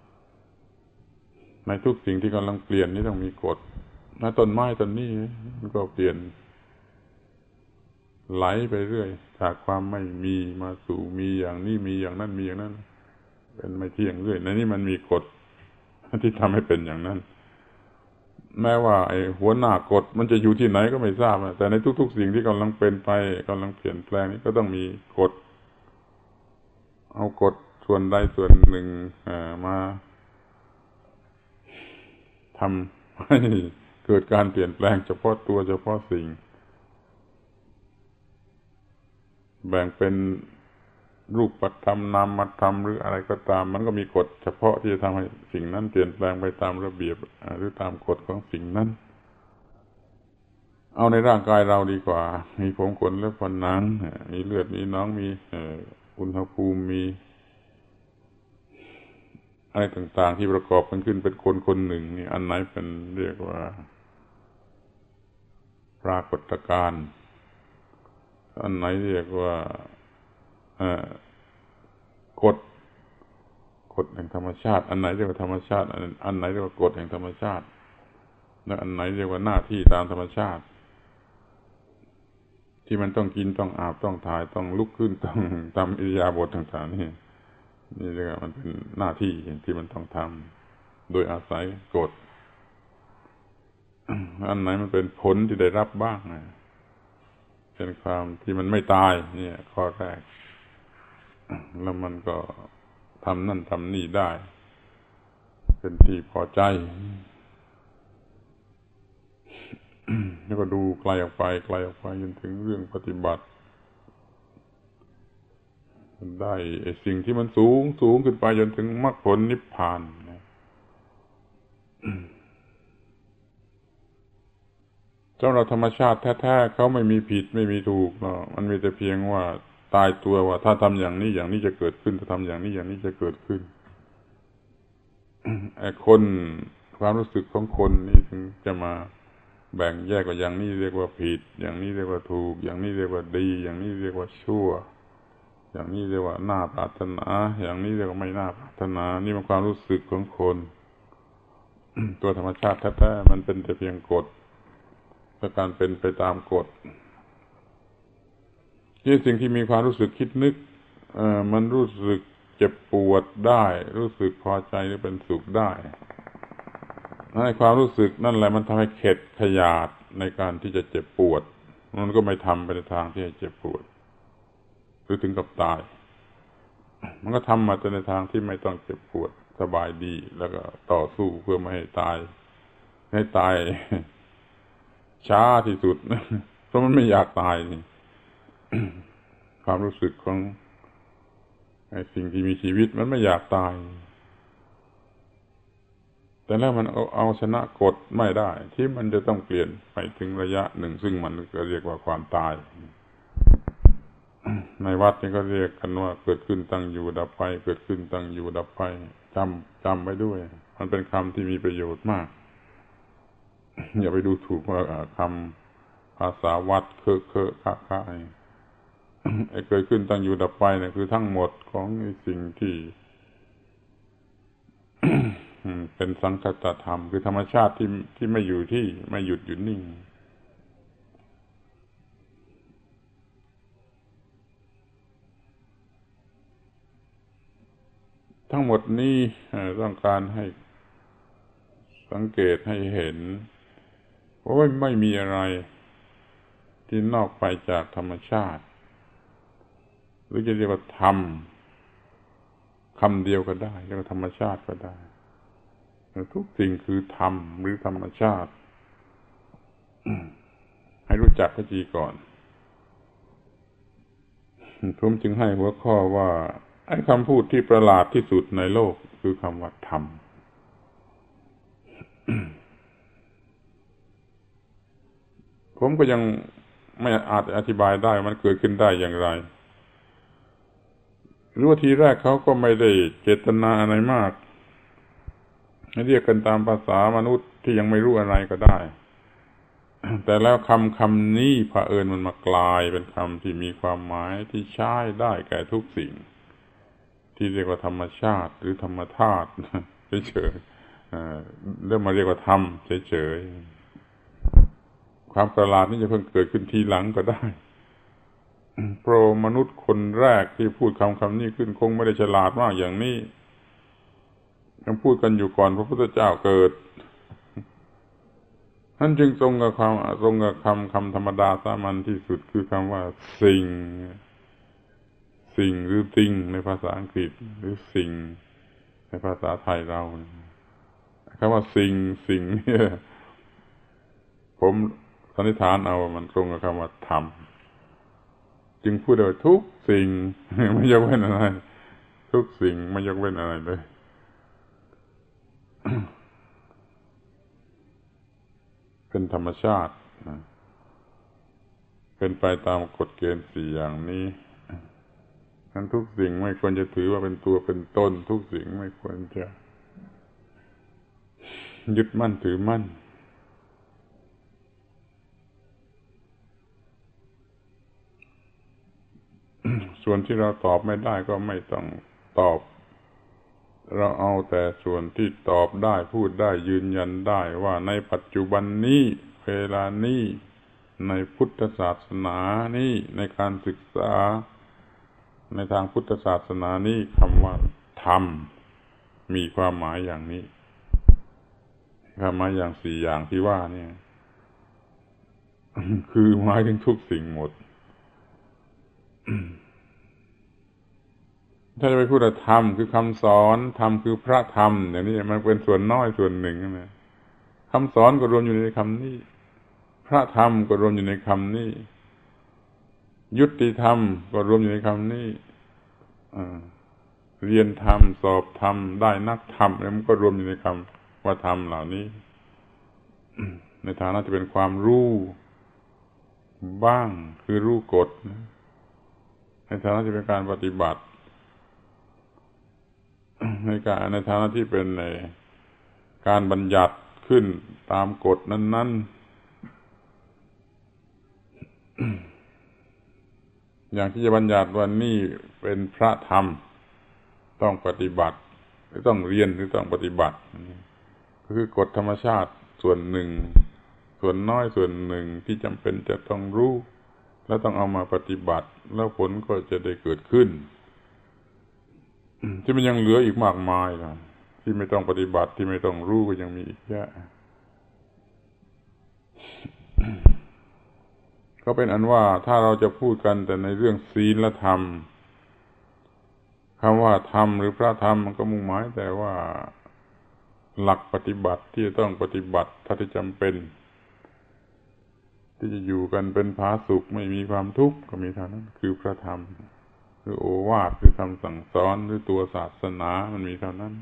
S1: ในทุกสิ่งที่กำลังเปลี่ยนนี่ต้องมีกฎถ้าต้นไม้ต้นนี้มันก็เปลี่ยนไหลไปเรื่อยจากความไม่มีมาสู่มีอย่างนี้มีอย่างนั้นมีอย่างนั้นเป็นไม่เที่ยงเรื่อยในนี้มันมีกฎที่ทำให้เป็นอย่างนั้นแม้ว่าไอ้หัวหน้ากฎมันจะอยู่ที่ไหนก็ไม่ทราบแต่ในทุกๆสิ่งที่กำลังเป็นไปกำลังเปลี่ยนแปลงนี้ก็ต้องมีกฎเอากฎส่วนใดส่วนหนึ่งมาทำให้เกิดการเปลี่ยนแปลงเฉพาะตัวเฉพาะสิ่งแบ่งเป็นรูปธรรมนามธรรมหรืออะไรก็ตามมันก็มีกฎเฉพาะที่จะทำให้สิ่งนั้นเปลี่ยนแปลงไปตามระเบียบหรือตามกฎของสิ่งนั้นเอาในร่างกายเราดีกว่ามีผมขนและฟันหนังมีเลือดมีหนองมีอุณหภูมิมีอะไรต่างๆที่ประกอบกันขึ้นเป็นคนคนหนึ่งนี่อันไหนเป็นเรียกว่าปรากฏการณ์อันไหนเรียกว่ากฎแห่งธรรมชาติอันไหนเรียกว่าธรรมชาติอันไหนเรียกว่ากฎแห่งธรรมชาติและอันไหนเรียกว่าหน้าที่ตามธรรมชาติที่มันต้องกินต้องอาบต้องถ่ายต้องลุกขึ้นต้องทำอิริยาบถต่างๆนี่เรียกว่ามันเป็นหน้าที่ที่มันต้องทำโดยอาศัยกฎอันไหนมันเป็นผลที่ได้รับบ้างเป็นความที่มันไม่ตายเนี่ยข้อแรกแล้วมันก็ทำนั่นทำนี่ได้เป็นที่พอใจแล้วก็ดูไกลออกไปจนถึงเรื่องปฏิบัติได้ไอ้สิ่งที่มันสูงสูงขึ้นไปจนถึงมรรคผลนิพพานนะสำหรับธรรมชาติแท้ๆเขาไม่มีผิดไม่มีถูกหรอกมันมีแต่เพียงว่าตายตัวว่าถ้าทำอย่างนี้อย่างนี้จะเกิดขึ้นถ้าทำอย่างนี้อย่างนี้จะเกิดขึ้นไอ้คนความรู้สึกของคนนี่ถึงจะมาแบ่งแยกว่าอย่างนี้เรียกว่าผิดอย่างนี้เรียกว่าถูกอย่างนี้เรียกว่าดีอย่างนี้เรียกว่าชั่วอย่างนี้เรียกว่าน่าปรารถนาอย่างนี้เรียกว่าไม่น่าปรารถนานี่มันความรู้สึกของคนตัวธรรมชาติแท้ๆมันเป็นแต่เพียงกฎและการเป็นไปตามกฎที่สิ่งที่มีความรู้สึกคิดนึกมันรู้สึกเจ็บปวดได้รู้สึกพอใจหรือเป็นสุขได้ในความรู้สึกนั่นแหละมันทำให้เข็ดขยาดในการที่จะเจ็บปวดมันก็ไม่ทำไปในทางที่ให้เจ็บปวดหรือถึงกับตายมันก็ทำมาแต่ในทางที่ไม่ต้องเจ็บปวดสบายดีแล้วก็ต่อสู้เพื่อไม่ให้ตายช้าที่สุดเพราะมันไม่อยากตายนี่ความรู้สึกของไอ้สิ่งที่มีชีวิตมันไม่อยากตายแต่แล้วมันเอาชนะกฎไม่ได้ที่มันจะต้องเปลี่ยนไปถึงระยะหนึ่งซึ่งมันก็เรียกว่าความตายในวัดนี่ก็เรียกกันว่าเกิดขึ้นตั้งอยู่ดับไปเกิดขึ้นตั้งอยู่ดับไปจำไว้ด้วยมันเป็นคำที่มีประโยชน์มากอย่าไปดูถูกว่าคำภาษาวัดเคอะคะไอ้เกิดขึ้นตั้งอยู่ดับไปเนี่ยคือทั้งหมดของสิ่งที่เป็นสังคตธรรมคือธรรมชาติที่ไม่อยู่ที่ไม่หยุดนิ่งทั้งหมดนี้ต้องการให้สังเกตให้เห็นว่าไม่มีอะไรที่นอกไปจากธรรมชาติหรือจะเรียกว่าธรรมคำเดียวก็ได้เรียกว่าธรรมชาติก็ได้ทุกสิ่งคือธรรมหรือธรรมชาติให้รู้จักพระจีก่อนผมจึงให้หัวข้อว่าไอ้คำพูดที่ประหลาดที่สุดในโลกคือคำว่าธรรมผมก็ยังไม่อาจอธิบายได้มันเกิดขึ้นได้อย่างไรหรือว่าทีแรกเขาก็ไม่ได้เจตนาอะไรมากเรียกกันตามภาษามนุษย์ที่ยังไม่รู้อะไรก็ได้แต่แล้วคำนี้เผอิญมันมากลายเป็นคำที่มีความหมายที่ใช้ได้แก่ทุกสิ่งที่เรียกว่าธรรมชาติหรือธรรมธาตุเฉยๆเริ่มมาเรียกว่าธรรมเฉยๆความประหลาดนี้จะเพิ่งเกิดขึ้นทีหลังก็ได้เพราะมนุษย์คนแรกที่พูดคำนี้ขึ้นคงไม่ได้ฉลาดมากอย่างนี้ยังพูดกันอยู่ก่อนพระพุทธเจ้าเกิดท่านจึงทรงกับคำธรรมดาสามัญที่สุดคือคำว่าสิ่งหรือ thing ในภาษาอังกฤษหรือสิ่งในภาษาไทยเราคำว่าสิ่งเนี่ยผมสันนิษฐานเอามันตรงกับคำว่าธรรมจึงพูดได้ว่าทุกสิ่งไม่ยกเว้นอะไรทุกสิ่งไม่ยกเว้นอะไรเลยเป็นธรรมชาติเป็นไปตามกฎเกณฑ์4อย่างนี้ทั้งทุกสิ่งไม่ควรจะถือว่าเป็นตัวเป็นตนทุกสิ่งไม่ควรจะยึดมั่นถือมั่นส่วนที่เราตอบไม่ได้ก็ไม่ต้องตอบเราเอาแต่ส่วนที่ตอบได้พูดได้ยืนยันได้ว่าในปัจจุบันนี้เวลานี้ในพุทธศาสนานี้ในการศึกษาในทางพุทธศาสนานี้คำว่าธรรมมีความหมายอย่างนี้ความหมายอย่าง4อย่างที่ว่าเนี่ยคือหมายถึงทุกสิ่งหมดถ้าจะไปพูดว่าธรรมคือคำสอนธรรมคือพระธรรมอย่างนี้มันเป็นส่วนน้อยส่วนหนึ่งนะคำสอนก็รวมอยู่ในคำนี้พระธรรมก็รวมอยู่ในคำนี้ยุติธรรมก็รวมอยู่ในคำนี้เรียนธรรมสอบธรรมได้นักธรรมแล้วมันก็รวมอยู่ในคำว่าธรรมเหล่านี้ในฐานะที่เป็นความรู้บ้างคือรู้กฎในฐานะที่เป็นการปฏิบัติในฐานะที่เป็นการบัญญัติขึ้นตามกฎนั้นๆอย่างที่จะบัญญัติว่านี่เป็นพระธรรมต้องปฏิบัติหรือต้องเรียนหรือต้องปฏิบัติก็คือกฎธรรมชาติส่วนหนึ่งส่วนน้อยส่วนหนึ่งที่จำเป็นจะต้องรู้แล้วต้องเอามาปฏิบัติแล้วผลก็จะได้เกิดขึ้นที่มันยังเหลืออีกมากมายนะที่ไม่ต้องปฏิบัติที่ไม่ต้องรู้ก็ยังมีอีกเยอะก็เป็นอันว่าถ้าเราจะพูดกันแต่ในเรื่องศีลธรรมคำว่าธรรมหรือพระธรรมมันก็มุ่งหมายแต่ว่าหลักปฏิบัติที่จะต้องปฏิบัติถ้าที่จำเป็นที่จะอยู่กันเป็นผาสุกไม่มีความทุกข์ก็มีเท่านั้นคือพระธรรมหรือโอวาทหรือคำสั่งสอนหรือตัวศาสนามันมีเท่านั้น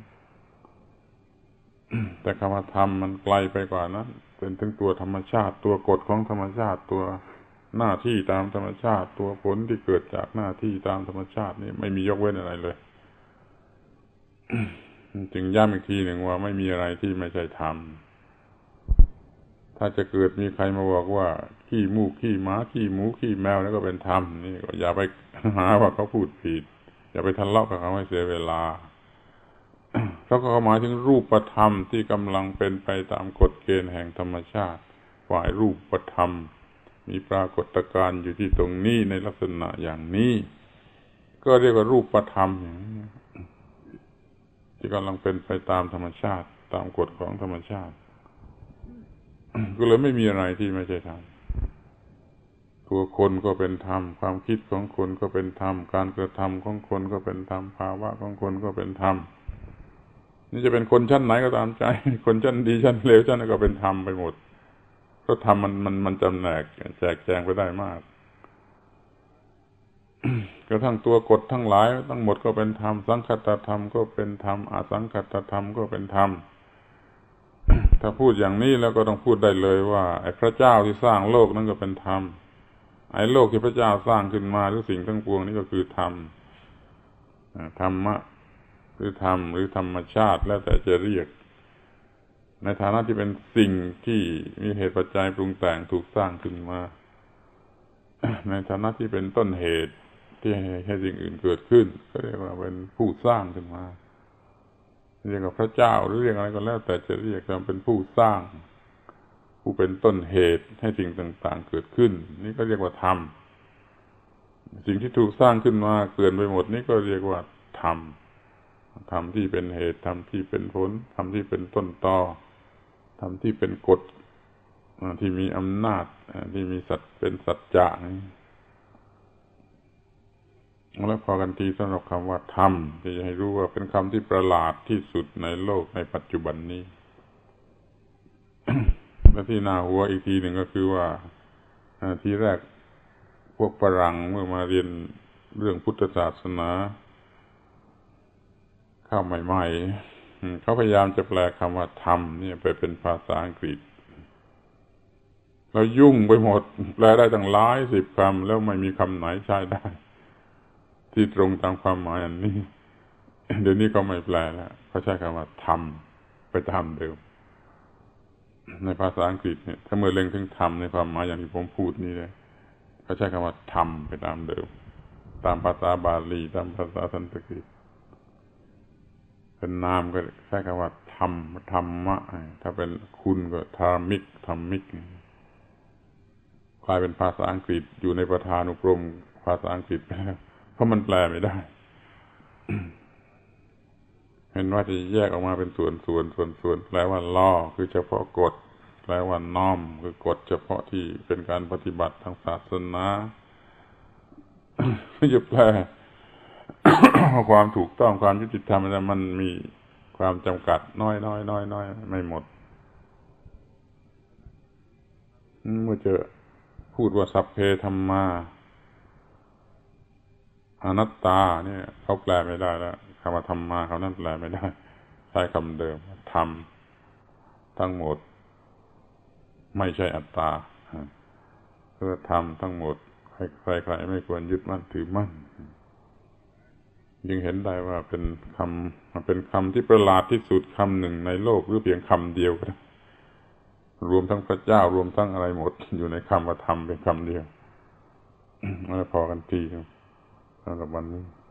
S1: แต่คำว่าธรรมมันไกลไปกว่านั้นเป็นถึงตัวธรรมชาติตัวกฎของธรรมชาติตัวหน้าที่ตามธรรมชาติตัวผลที่เกิดจากหน้าที่ตามธรรมชาตินี่ไม่มียกเว้นอะไรเลย จึงย้ำอีกทีหนึ่งว่าไม่มีอะไรที่ไม่ใช่ธรรมถ้าจะเกิดมีใครมาบอกว่าขี้มูกขี้ม้าขี้หมูขี้แมวแล้วก็เป็นธรรมนี่ก็อย่าไปหาว่าเขาพูดผิดอย่าไปทะเลาะกับเขาให้เสียเวลาเพราะเขาหมายถึงรูปธรรมที่กำลังเป็นไปตามกฎเกณฑ์แห่งธรรมชาติฝ่ายรูปธรรมมีปรากฏการณ์อยู่ที่ตรงนี้ในลักษณะอย่างนี้ก็เรียกว่ารูปธรรมที่กำลังเป็นไปตามธรรมชาติตามกฎของธรรมชาติก็เลยไม่มีอะไรที่ไม่ใช่ธรรมตัวคนก็เป็นธรรมความคิดของคนก็เป็นธรรมการกระทำของคนก็เป็นธรรมภาวะของคนก็เป็นธรรมนี่จะเป็นคนชั้นไหนก็ตามใจคนชั้นดีชั้นเลวชั้นไหนก็เป็นธรรมไปหมดเพราะธรรมมันจำแนกแจกแจงไปได้มาก กระทั่งตัวกฎทั้งหลายทั้งหมดก็เป็นธรรมสังคตธรรมก็เป็นธรรมอสังคตธรรมก็เป็นธรรมถ้าพูดอย่างนี้แล้วก็ต้องพูดได้เลยว่าไอ้พระเจ้าที่สร้างโลกนั้นก็เป็นธรรมไอ้โลกที่พระเจ้าสร้างขึ้นมาหรือสิ่งทั้งปวงนี้ก็คือธรรมธรรมะหรือธรรมหรือธรรมชาติแล้วแต่จะเรียกในฐานะที่เป็นสิ่งที่มีเหตุปัจจัยปรุงแต่งถูกสร้างขึ้นมาในฐานะที่เป็นต้นเหตุที่ให้สิ่งอื่นเกิดขึ้นก็เรียกว่าเป็นผู้สร้างขึ้นมาเรียกว่าพระเจ้าหรือเรียกอะไรก็แล้วแต่จะเรียกแต่เป็นผู้สร้างผู้เป็นต้นเหตุให้สิ่งต่างๆเกิดขึ้นนี่ก็เรียกว่าธรรมสิ่งที่ถูกสร้างขึ้นมาเกินไปหมดนี่ก็เรียกว่าธรรมธรรมที่เป็นเหตุธรรมที่เป็นผลธรรมที่เป็นต้นตอธรรมที่เป็นกฎที่มีอำนาจที่มีสัจเป็นสัจจะแล้วพอกันทีสำหรับคำว่าธรรมที่จะให้รู้ว่าเป็นคำที่ประหลาดที่สุดในโลกในปัจจุบันนี้ และที่น่าหัวอีกทีหนึ่งก็คือว่าทีแรกพวกฝรั่งเมื่อมาเรียนเรื่องพุทธศาสนาเข้าใหม่ๆเขาพยายามจะแปลคำว่าธรรมนี่ไปเป็นภาษาอังกฤษแล้วยุ่งไปหมดแปลได้ตั้งหลายสิบคำแล้วไม่มีคำไหนใช้ได้ที่ตรงตามความหมายอันนี้เดี๋ยวนี้เขาไม่แปลแล้วเขาใช้คำว่าธรรมไปตามเดิมในภาษาอังกฤษเนี่ยถ้าเมื่อเล็งถึงธรรมในความหมายอย่างที่ผมพูดนี่เลยเขาใช้คำว่าธรรมไปตามเดิมตามภาษาบาลีตามภาษาสันสกฤตเป็นนามก็ใช้คำว่าธรรมธรรมะถ้าเป็นคุณก็ธามิกธรรมิกกลายเป็นภาษาอังกฤษอยู่ในประธานุกรมภาษาอังกฤษไปแล้วเพราะมันแปลไม่ได้ เห็นว่าจะแยกออกมาเป็นส่วนแปลว่าlawคือเฉพาะกฎแปลว่าnormคือกฎเฉพาะที่เป็นการปฏิบัติทางศาสนาไม่จะแปล ความถูกต้องความยุติธรรมมันมีความจำกัดน้อยไม่หมดเมื่อจะพูดว่าสัพเพธัมมาอนัตตาเนี่ยเขาแปลไม่ได้แล้วคำว่าธรรมะเขานั่นแปลไม่ได้ใช้คำเดิมธรรมทั้งหมดไม่ใช่อัตตาเพื่อธรรมทั้งหมดใครๆไม่ควรยึดมั่นถือมั่นจึงเห็นได้ว่าเป็นคำที่ประหลาดที่สุดคำหนึ่งในโลกหรือเพียงคำเดียวก็ได้รวมทั้งพระเจ้ารวมทั้งอะไรหมดอยู่ในคำว่าธรรมเป็นคำเดียวแล้วพอกันทีครับสำหรับวันนี้